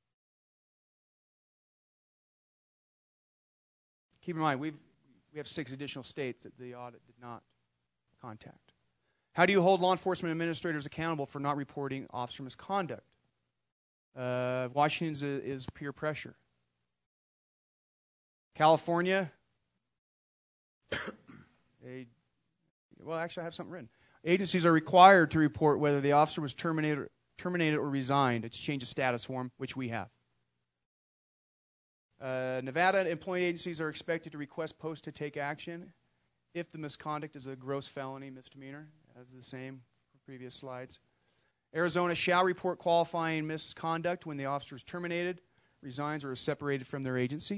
Keep in mind, we have 6 additional states that the audit did not contact. How do you hold law enforcement administrators accountable for not reporting officer misconduct? Washington's is peer pressure. California, actually I have something written. Agencies are required to report whether the officer was terminated or resigned. It's change of status form, which we have. Nevada employment agencies are expected to request post to take action if the misconduct is a gross felony misdemeanor, as the same for previous slides. Arizona shall report qualifying misconduct when the officer is terminated, resigns, or is separated from their agency.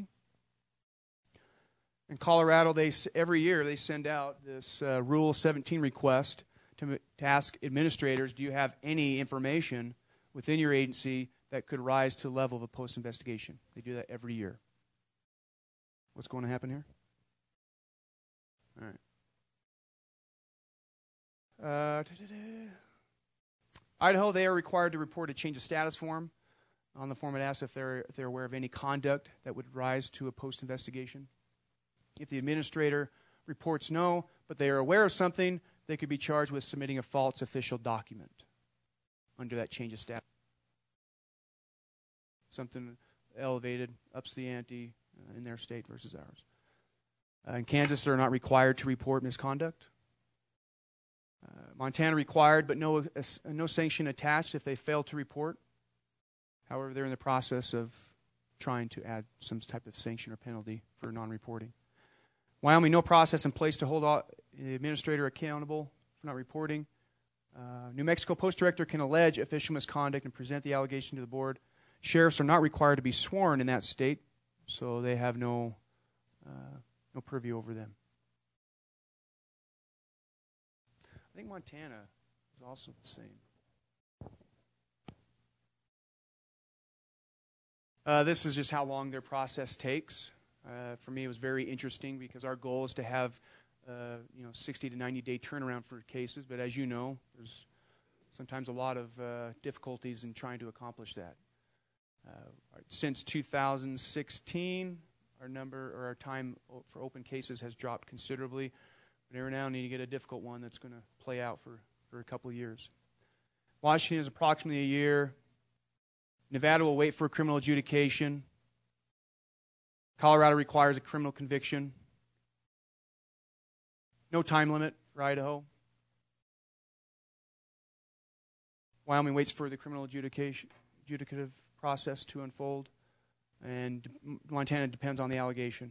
In Colorado, every year they send out this Rule 17 request to ask administrators, do you have any information within your agency that could rise to the level of a post-investigation? They do that every year. What's going to happen here? All right. Idaho, they are required to report a change of status form. On the form it asks if they're aware of any conduct that would rise to a post-investigation. If the administrator reports no, but they are aware of something, they could be charged with submitting a false official document under that change of status. Something elevated, ups the ante in their state versus ours. In Kansas, they're not required to report misconduct. Montana required, but no sanction attached if they fail to report. However, they're in the process of trying to add some type of sanction or penalty for non-reporting. Wyoming, no process in place to hold the administrator accountable for not reporting. New Mexico Post Director can allege official misconduct and present the allegation to the board. Sheriffs are not required to be sworn in that state, so they have no purview over them. I think Montana is also the same. This is just how long their process takes. For me, it was very interesting because our goal is to have 60 to 90-day turnaround for cases. But as you know, there's sometimes a lot of difficulties in trying to accomplish that. Since 2016, our time for open cases has dropped considerably. But every now and then you get a difficult one that's going to play out for a couple of years. Washington is approximately a year. Nevada will wait for a criminal adjudication. Colorado requires a criminal conviction. No time limit for Idaho. Wyoming waits for the criminal adjudicative process to unfold. And Montana depends on the allegation.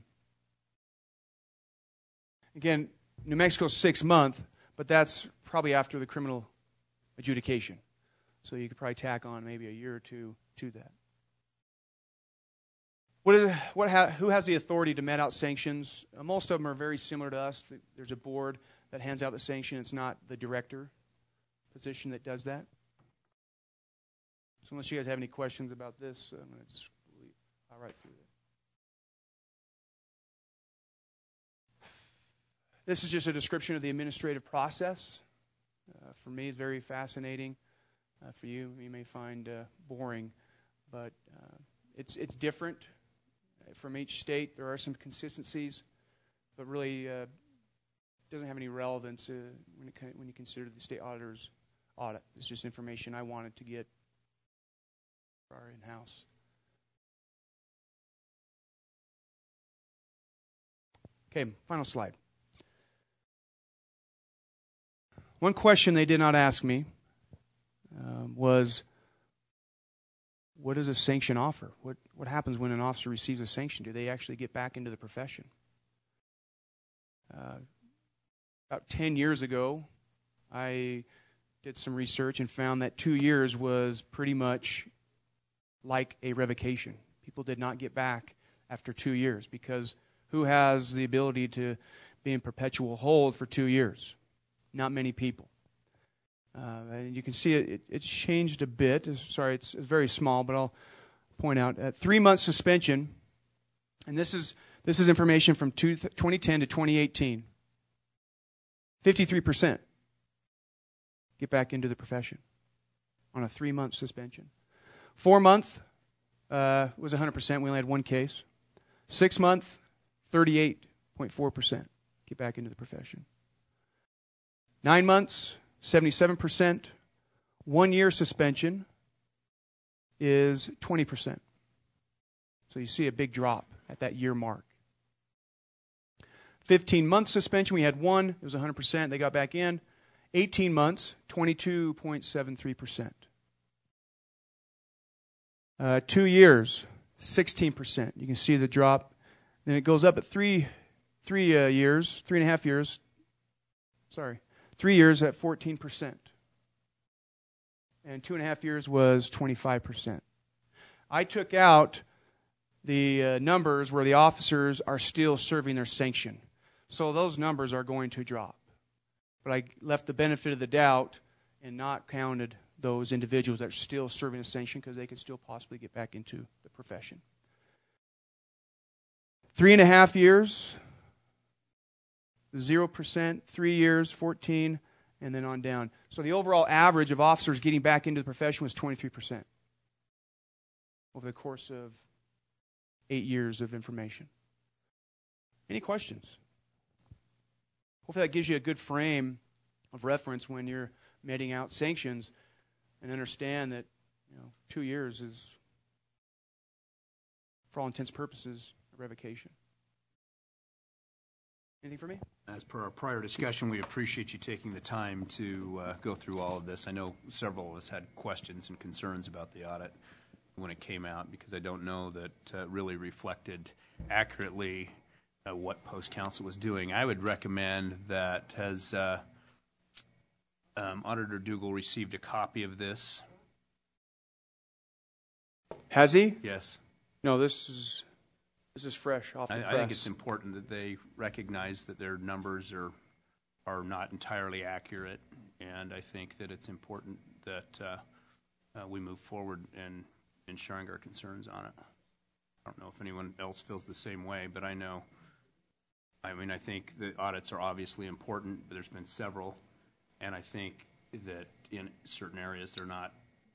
Again, New Mexico's 6 months, but that's probably after the criminal adjudication. So you could probably tack on maybe a year or two to that. Who has the authority to met out sanctions? Most of them are very similar to us. There's a board that hands out the sanction. It's not the director position that does that. So unless you guys have any questions about this, I'm going to just plow right through it. This is just a description of the administrative process. For me, it's very fascinating. For you, you may find boring, but it's different from each state. There are some consistencies, but really doesn't have any relevance when you consider the state auditor's audit. It's just information I wanted to get for our in-house. Okay, final slide. One question they did not ask me was, what does a sanction offer? What happens when an officer receives a sanction? Do they actually get back into the profession? About 10 years ago, I did some research and found that 2 years was pretty much like a revocation. People did not get back after 2 years because who has the ability to be in perpetual hold for 2 years? Not many people. And you can see it's changed a bit. Sorry, it's very small, but I'll point out 3-month suspension. And this is information from 2010 to 2018. 53% get back into the profession on a 3-month suspension. 4-month was 100%. We only had one case. 6-month, 38.4% get back into the profession. 9 months, 77%. 1 year suspension is 20%. So you see a big drop at that year mark. 15-month suspension, we had one. It was 100%. They got back in. 18 months, 22.73%. 2 years, 16%. You can see the drop. Then it goes up at 3 years, 3.5 years. 3 years at 14%. And 2.5 years was 25%. I took out the numbers where the officers are still serving their sanction. So those numbers are going to drop. But I left the benefit of the doubt and not counted those individuals that are still serving a sanction because they could still possibly get back into the profession. 3.5 years, 0%, 3 years, 14%, and then on down. So the overall average of officers getting back into the profession was 23% over the course of 8 years of information. Any questions? hopefully that gives you a good frame of reference when you're meting out sanctions, and understand that 2 years is, for all intents and purposes, a revocation. Anything for me? As per our prior discussion, we appreciate you taking the time to go through all of this. I know several of us had questions and concerns about the audit when it came out, because I don't know that really reflected accurately what Post Council was doing. I would recommend that, has Auditor Dougal received a copy of this? Has he? Yes. No, this is fresh off the press. I think it's important that they recognize that their numbers are not entirely accurate, and I think that it's important that we move forward in sharing our concerns on it. I don't know if anyone else feels the same way, but I know. I mean, I think the audits are obviously important, but there's been several, and I think that in certain areas they're not,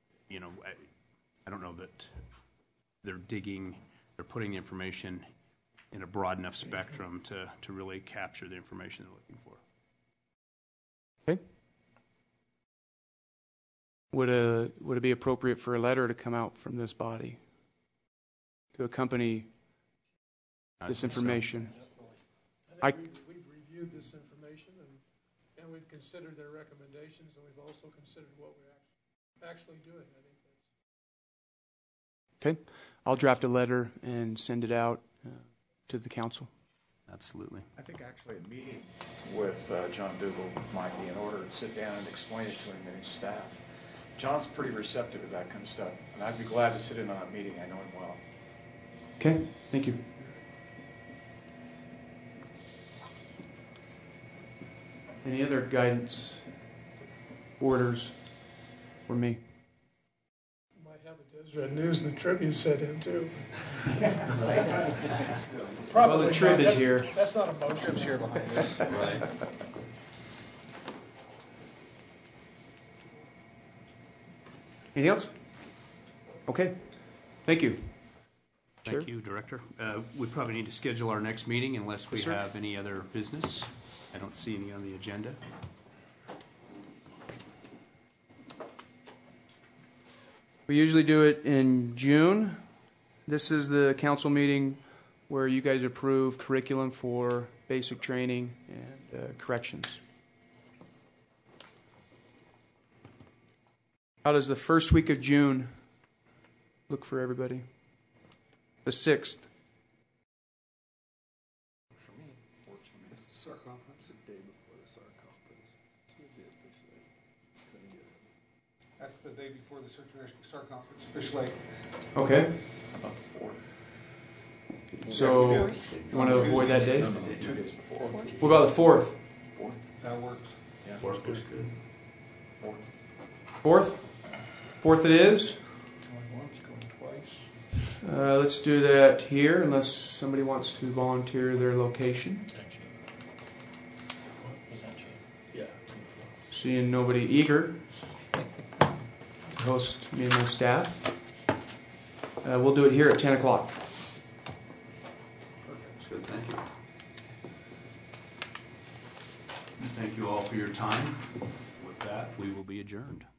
I don't know that they're putting the information in a broad enough spectrum to really capture the information they're looking for. Okay. Would it be appropriate for a letter to come out from this body to accompany this information? I think we've reviewed this information and we've considered their recommendations, and we've also considered what we're actually doing. I think that's... Okay. I'll draft a letter and send it out to the council. Absolutely. I think actually a meeting with John Dougal might be in order to sit down and explain it to him and his staff. John's pretty receptive to that kind of stuff, and I'd be glad to sit in on that meeting. I know him well. Okay. Thank you. Any other guidance, orders for me? Might have a Deseret News and the Tribune set in too. Well, the Trib is here. That's not a motion. Trib's here behind us. Right. Anything else? Okay. Thank you. Thank you, Director. We probably need to schedule our next meeting unless we have any other business. I don't see any on the agenda. We usually do it in June. This is the council meeting where you guys approve curriculum for basic training and corrections. How does the first week of June look for everybody? The 6th. For me, fortunately, it's the SAR conference the day before the SAR conference. That's the day before the Search and Rescue SAR conference, Fish Lake. Okay. About the 4th. So, you want to avoid that day? What about the 4th? That works. Yeah, 4th looks good. 4th? 4th it is? Let's do that here, unless somebody wants to volunteer their location. Seeing nobody eager to host me and my staff, we'll do it here at 10 o'clock. Good, thank you. Thank you all for your time. With that, we will be adjourned.